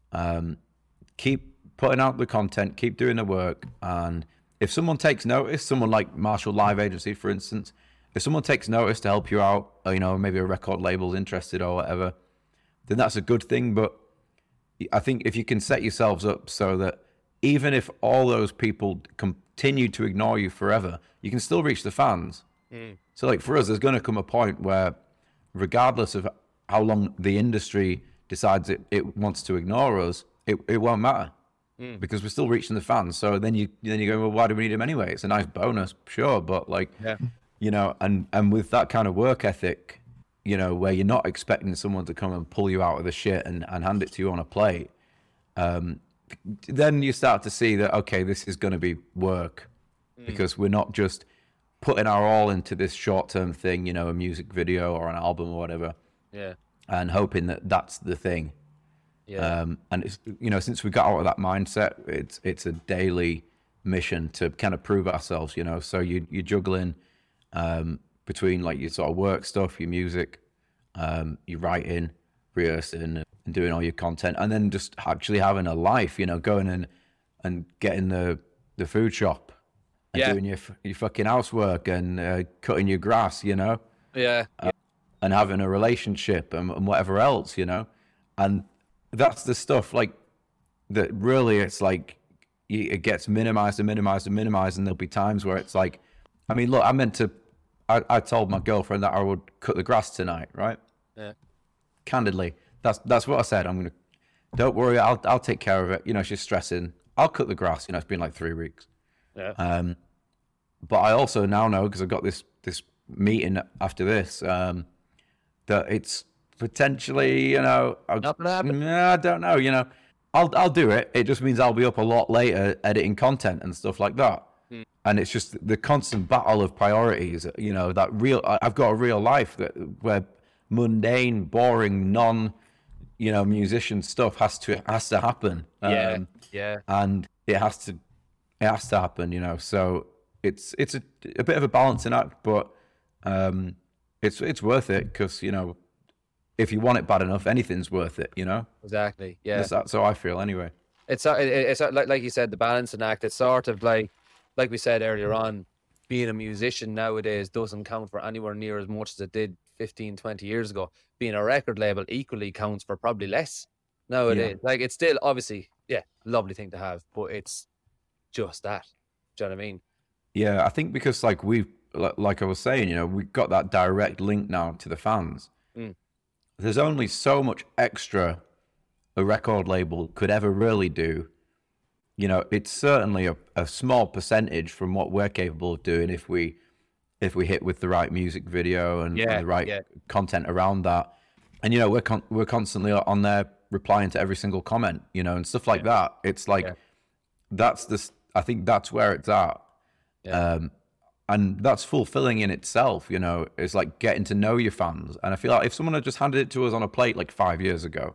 keep putting out the content, keep doing the work. And if someone takes notice, someone like Marshall Live Agency, for instance, if someone takes notice to help you out, or, you know, maybe a record label's interested or whatever, then that's a good thing. But I think if you can set yourselves up so that even if all those people continue to ignore you forever, you can still reach the fans. So like for us, there's going to come a point where regardless of how long the industry decides it wants to ignore us, it won't matter. Because we're still reaching the fans. So then you go, well, why do we need them anyway? It's a nice bonus, sure, but like, you know, and with that kind of work ethic, you know, where you're not expecting someone to come and pull you out of the shit and hand it to you on a plate, then you start to see that, okay, this is going to be work because we're not just putting our all into this short-term thing, you know, a music video or an album or whatever, and hoping that that's the thing. And it's, you know, since we got out of that mindset, it's a daily mission to kind of prove ourselves, you know. So you're juggling between like your sort of work stuff, your music, your writing, rehearsing, and doing all your content, and then just actually having a life, you know, going in and getting the food shop and doing your fucking housework and cutting your grass, you know, and having a relationship and whatever else, you know, and that's the stuff like that really it's like it gets minimized and minimized and minimized, and there'll be times where it's like, I mean, look, I told my girlfriend that I would cut the grass tonight, right? Candidly, that's what I said. Don't worry, I'll take care of it. You know, she's stressing. I'll cut the grass. You know, it's been like 3 weeks. But I also now know, because I've got this meeting after this, that it's potentially, you know, not gonna happen. I don't know. You know, I'll do it. It just means I'll be up a lot later editing content and stuff like that. And it's just the constant battle of priorities. You know, I've got a real life where mundane, boring, musician stuff has to happen. And it has to happen. You know, so it's a bit of a balancing act, but it's worth it because, you know, if you want it bad enough, anything's worth it, you know? Exactly, yeah. That's how I feel anyway. It's like you said, the balancing act. It's sort of like like we said earlier on, being a musician nowadays doesn't count for anywhere near as much as it did 15, 20 years ago. Being a record label equally counts for probably less nowadays. Like, it's still obviously, lovely thing to have, but it's just that. Do you know what I mean? Yeah, I think because like I was saying, you know, we've got that direct link now to the fans. There's only so much extra a record label could ever really do. You know, it's certainly a small percentage from what we're capable of doing if we hit with the right music video and the right content around that. And you know, we're constantly on there replying to every single comment, you know, and stuff like that. It's like I think that's where it's at. And that's fulfilling in itself, you know. It's like getting to know your fans. And I feel like if someone had just handed it to us on a plate like 5 years ago,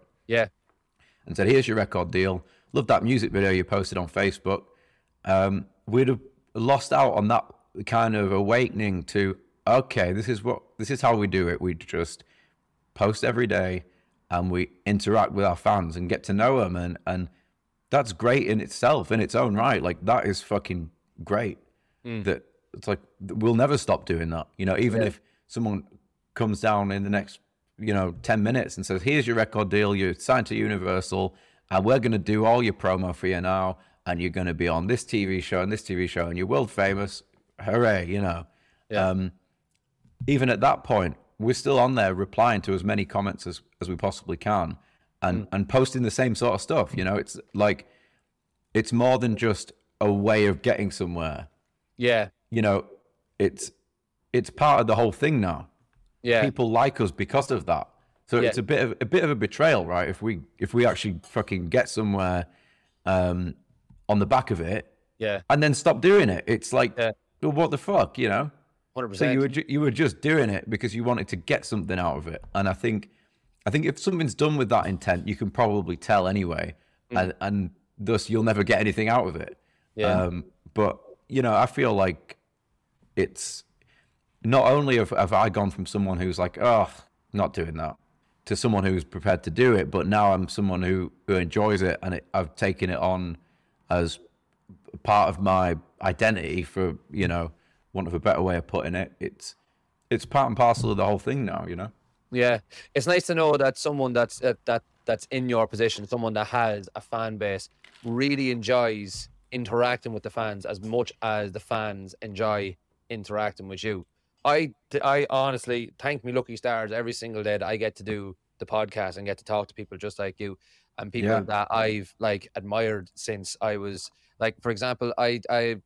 and said, "Here's your record deal. Love that music video you posted on Facebook," we'd have lost out on that kind of awakening to, okay, this is how we do it. We just post every day and we interact with our fans and get to know them, and that's great in itself, in its own right. Like, that is fucking great. That it's like we'll never stop doing that. You know, even if someone comes down in the next 10 minutes and says, "Here's your record deal. You're signed to Universal, and we're going to do all your promo for you now, and you're going to be on this TV show and this TV show, and you're world famous." Hooray! You know. Even at that point, we're still on there replying to as many comments as we possibly can, and posting the same sort of stuff. You know, it's like it's more than just a way of getting somewhere. Yeah. You know, it's part of the whole thing now. Yeah. People like us because of that. So it's a bit of a betrayal, right? If we actually fucking get somewhere on the back of it, and then stop doing it. It's like, well, what the fuck, you know? 100%. So you were just doing it because you wanted to get something out of it. And I think if something's done with that intent, you can probably tell anyway, and thus you'll never get anything out of it. Yeah. But you know, I feel like it's not only have I gone from someone who's like, oh, not doing that, to someone who's prepared to do it, but now I'm someone who enjoys it, and I've taken it on as part of my identity, for, you know, want of a better way of putting it. It's part and parcel of the whole thing now, you know? Yeah. It's nice to know that someone that's in your position, someone that has a fan base, really enjoys interacting with the fans as much as the fans enjoy interacting with you. I honestly thank me lucky stars every single day that I get to do the podcast and get to talk to people just like you, and people that I've like admired since I was like, for example, I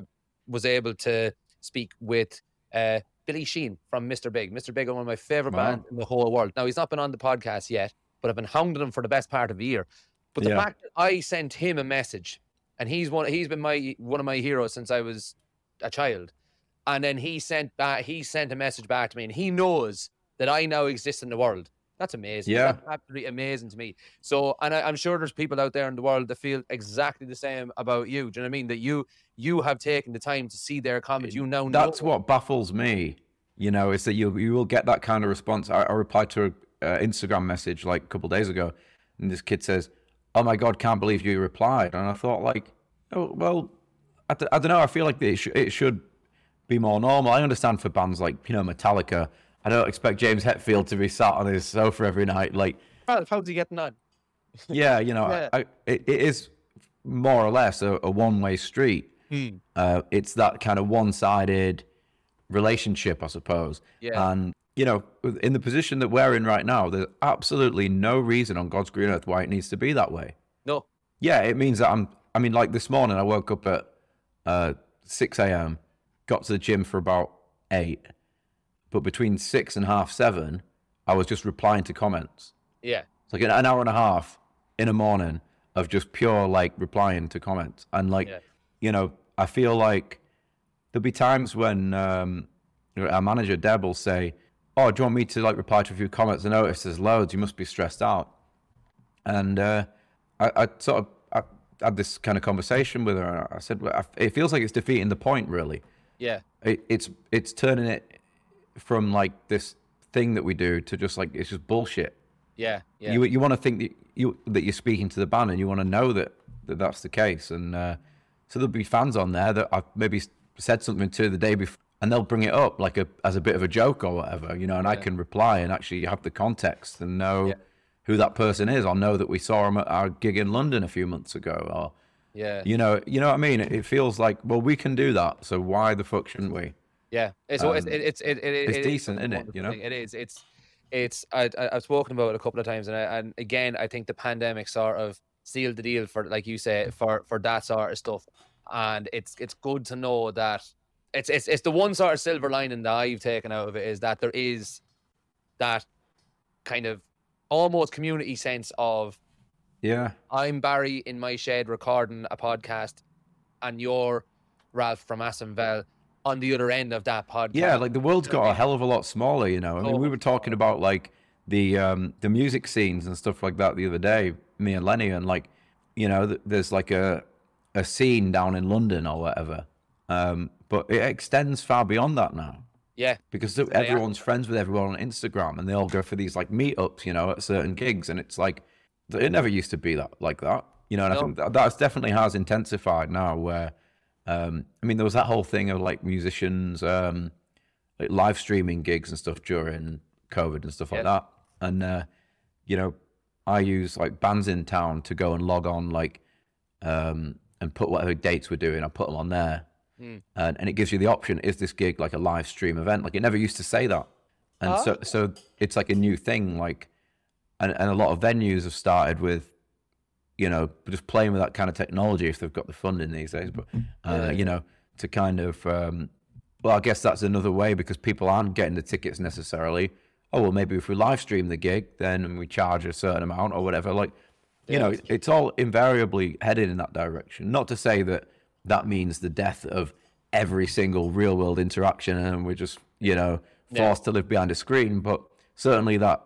was able to speak with Billy Sheehan from Mr. Big. Mr. Big are one of my favorite bands in the whole world. Now, he's not been on the podcast yet, but I've been hounding him for the best part of a year. But the fact that I sent him a message, and he's been one of my heroes since I was a child. And then he sent a message back to me, and he knows that I now exist in the world. That's amazing. Yeah. That's absolutely amazing to me. So, and I'm sure there's people out there in the world that feel exactly the same about you. Do you know what I mean? That you have taken the time to see their comments. You now know. That's what baffles me, you know, is that you will get that kind of response. I replied to an Instagram message like a couple of days ago, and this kid says, "Oh my God, can't believe you replied." And I thought, like, oh, well, I don't know. I feel like it should be more normal. I understand for bands like, you know, Metallica, I don't expect James Hetfield to be sat on his sofa every night. Like, how's he getting on? Yeah, you know, it is more or less a one-way street. It's that kind of one-sided relationship, I suppose. Yeah. And, you know, in the position that we're in right now, there's absolutely no reason on God's green earth why it needs to be that way. No. Yeah, it means that I mean, like this morning, I woke up at 6 a.m., got to the gym for about 8, but between 6 and half 7, I was just replying to comments. Yeah. It's like an hour and a half in a morning of just pure, like, replying to comments. And, like, you know, I feel like there'll be times when our manager, Deb, will say, "Oh, do you want me to, like, reply to a few comments? I noticed there's loads. You must be stressed out." And I sort of had this kind of conversation with her. I said, well, it feels like it's defeating the point, really. Yeah. It's turning it from, like, this thing that we do to just, like, it's just bullshit. Yeah. You want to think that you're speaking to the band, and you want to know that that's the case. And So there'll be fans on there that I've maybe said something to the day before, and they'll bring it up like as a bit of a joke or whatever, you know, and I can reply and actually have the context and know who that person is. I'll know that we saw him at our gig in London a few months ago, or you know what I mean. It feels like, well, we can do that, so why the fuck shouldn't we? Yeah, it's decent, isn't it? You know, it is. It's I've spoken about it a couple of times, and again, I think the pandemic sort of sealed the deal for, like you say, for that sort of stuff, and it's good to know that it's the one sort of silver lining that I've taken out of it, is that there is that kind of almost community sense of, I'm Barry in my shed recording a podcast, and you're Ralph from Assenville on the other end of that podcast. Yeah, like the world's got a hell of a lot smaller, you know. I mean, we were talking about like the music scenes and stuff like that the other day, me and Lenny, and like, you know, there's like a scene down in London or whatever, but it extends far beyond that now. Yeah, because everyone's friends with everyone on Instagram, and they all go for these like meetups, you know, at certain gigs, and it's like it never used to be like that, you know. And I think that definitely has intensified now. Where I mean, there was that whole thing of like musicians like live streaming gigs and stuff during COVID and stuff like that, and you know, I use like Bands in Town to go and log on like and put whatever dates we're doing. I put them on there. And it gives you the option, is this gig like a live stream event? Like, it never used to say that. And so it's like a new thing, like, and a lot of venues have started with, you know, just playing with that kind of technology if they've got the funding these days. But, you know, to kind of, well, I guess that's another way, because people aren't getting the tickets necessarily. Oh, well, maybe if we live stream the gig, then we charge a certain amount or whatever. Like, you know, it's all invariably headed in that direction. Not to say that means the death of every single real world interaction and we're just, you know, forced to live behind a screen. But certainly that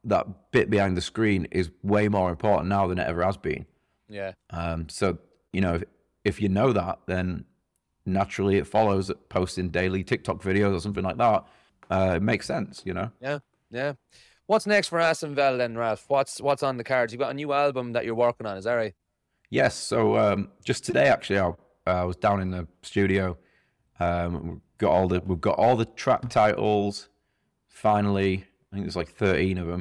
bit behind the screen is way more important now than it ever has been. Yeah. So, you know, if you know that, then naturally it follows that posting daily TikTok videos or something like that, it makes sense, you know? Yeah. Yeah. What's next for Assenville then, Ralph? What's on the cards? You've got a new album that you're working on, is that right? Yes. So just today, actually, I was down in the studio. We've got all the track titles. Finally, I think there's like 13 of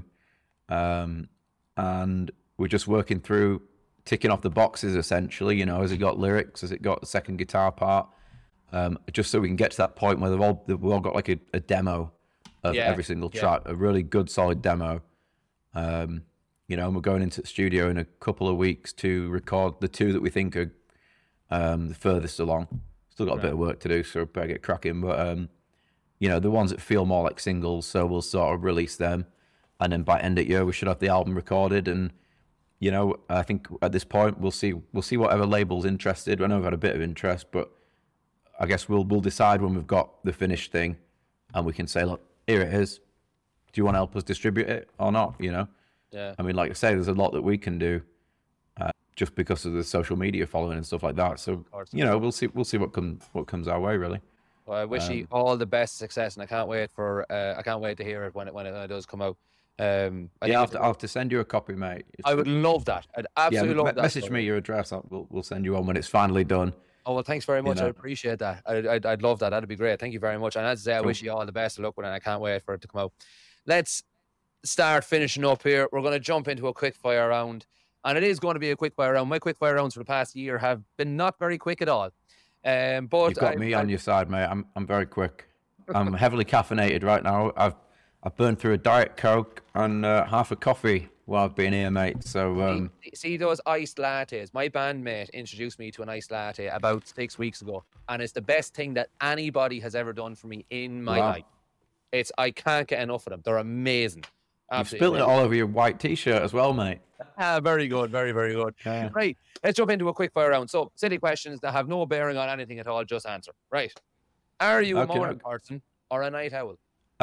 them, and we're just working through ticking off the boxes essentially. You know, has it got lyrics? Has it got a second guitar part? Just so we can get to that point where we've all got like a demo of every single track, a really good solid demo. You know, and we're going into the studio in a couple of weeks to record the two that we think are the furthest along. Still got a bit of work to do, so better get cracking. But you know, the ones that feel more like singles, so we'll sort of release them, and then by end of year we should have the album recorded. And you know, I think at this point we'll see whatever label's interested. I know we've had a bit of interest, but I guess we'll decide when we've got the finished thing, and we can say, look, here it is. Do you want to help us distribute it or not? You know. Yeah. I mean, like I say, there's a lot that we can do. Just because of the social media following and stuff like that. So, you know, we'll see what comes our way, really. Well, I wish you all the best success, and I can't wait to hear it when it does come out. I'll have to send you a copy, mate. I would love that. I'd absolutely love that. Message me your address. We'll send you one when it's finally done. Oh, well, thanks very much. You know. I appreciate that. I'd love that. That'd be great. Thank you very much. And as I say, I wish you all the best of luck with it, and I can't wait for it to come out. Let's start finishing up here. We're going to jump into a quick fire round. And it is going to be a quick fire round. My quick fire rounds for the past year have been not very quick at all. But you've got me on your side, mate. I'm very quick. I'm heavily caffeinated right now. I've burned through a Diet Coke and half a coffee while I've been here, mate. So see those iced lattes. My bandmate introduced me to an iced latte about 6 weeks ago, and it's the best thing that anybody has ever done for me in my life. I can't get enough of them. They're amazing. You've spilled it all over your white t-shirt as well, mate. Very good. Very, very good. Yeah. Right. Let's jump into a quick fire round. So, silly questions that have no bearing on anything at all. Just answer. Right. Are you a morning person or a night owl?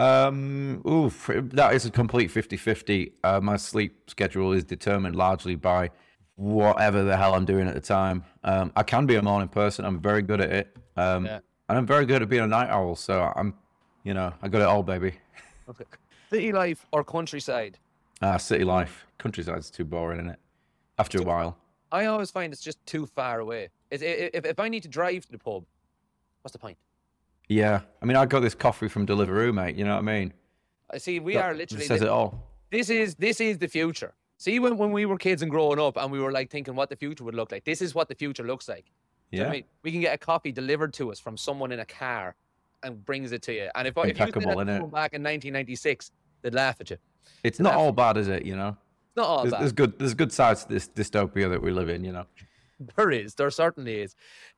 That is a complete 50-50. My sleep schedule is determined largely by whatever the hell I'm doing at the time. I can be a morning person. I'm very good at it. And I'm very good at being a night owl. So I got it all, baby. Okay. City life or countryside? City life. Countryside's too boring, isn't it? After a while. I always find it's just too far away. If I need to drive to the pub, what's the point? Yeah. I mean, I got this coffee from Deliveroo, mate. You know what I mean? I see. We are literally. It says it all. This is the future. See, when we were kids and growing up, and we were like thinking what the future would look like. This is what the future looks like. Do you know what I mean? We can get a coffee delivered to us from someone in a car, and brings it to you. And if you said that back in 1996, they'd laugh at you. It's not all bad, is it? You know. It's not all bad. There's good sides to this dystopia that we live in. You know. There is. There certainly is.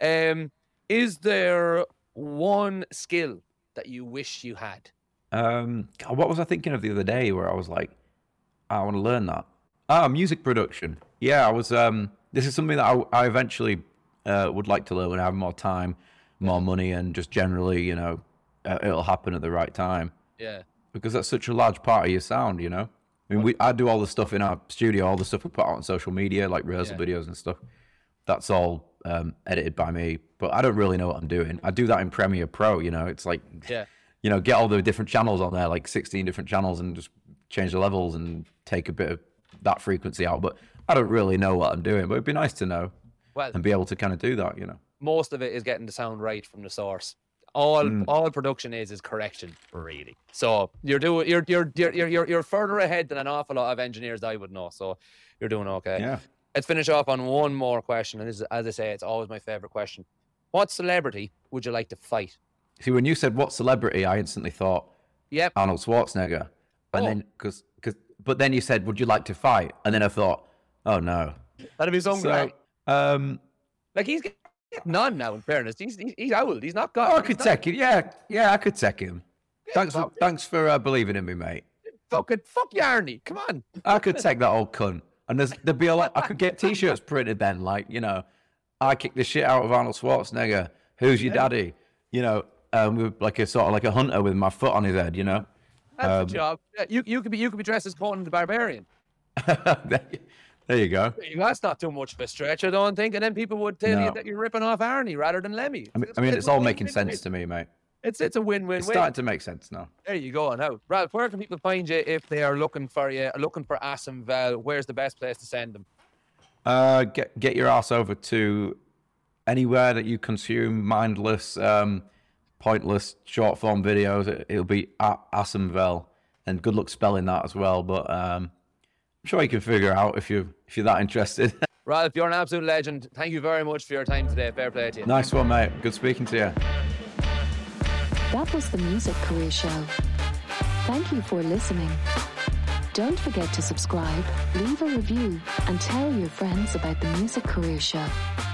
Is there one skill that you wish you had? What was I thinking of the other day where I was like, I want to learn that. Music production. Yeah, I was. This is something that I eventually would like to learn when I have more time, more money, and just generally, you know, it'll happen at the right time. Yeah. Because that's such a large part of your sound, you know. I mean, I do all the stuff in our studio, all the stuff we put out on social media, like rehearsal videos and stuff. That's all edited by me, but I don't really know what I'm doing. I do that in Premiere Pro, you know. It's like, you know, get all the different channels on there, like 16 different channels, and just change the levels and take a bit of that frequency out. But I don't really know what I'm doing, but it'd be nice to know and be able to kind of do that, you know. Most of it is getting the sound right from the source. All production is correction, really. So you're further ahead than an awful lot of engineers I would know. So you're doing okay. Yeah. Let's finish off on one more question, and this is, as I say, it's always my favorite question. What celebrity would you like to fight? See, when you said what celebrity, I instantly thought Arnold Schwarzenegger, and then but then you said, would you like to fight? And then I thought, oh no, that'd be some guy. Like he's none now. In fairness, he's old. He's not gone. Oh, I could take him. Yeah, I could take him. Thanks for believing in me, mate. Fuck Yarny. Come on. I could take that old cunt. And there'd be I could get T-shirts printed then, like, you know, I kicked the shit out of Arnold Schwarzenegger. Who's your daddy? You know, with like a hunter with my foot on his head. You know, that's the job. You could be dressed as Conan the Barbarian. There you go. That's not too much of a stretch, I don't think. And then people would tell you that you're ripping off Arnie rather than Lemmy. I mean, it's all making sense to me, mate. It's a win-win-win. It's starting to make sense now. There you go. Now, Ralph, where can people find you if they are looking for you, looking for Ass and Vel? Where's the best place to send them? Get your ass over to anywhere that you consume mindless, pointless short form videos. It'll be at Ass and Vel, and good luck spelling that as well. But I'm sure you can figure out if you're that interested. Ralph, you're an absolute legend. Thank you very much for your time today. Fair play to you. Nice one, mate. Good speaking to you. That was the Music Career Show. Thank you for listening. Don't forget to subscribe, leave a review, and tell your friends about the Music Career Show.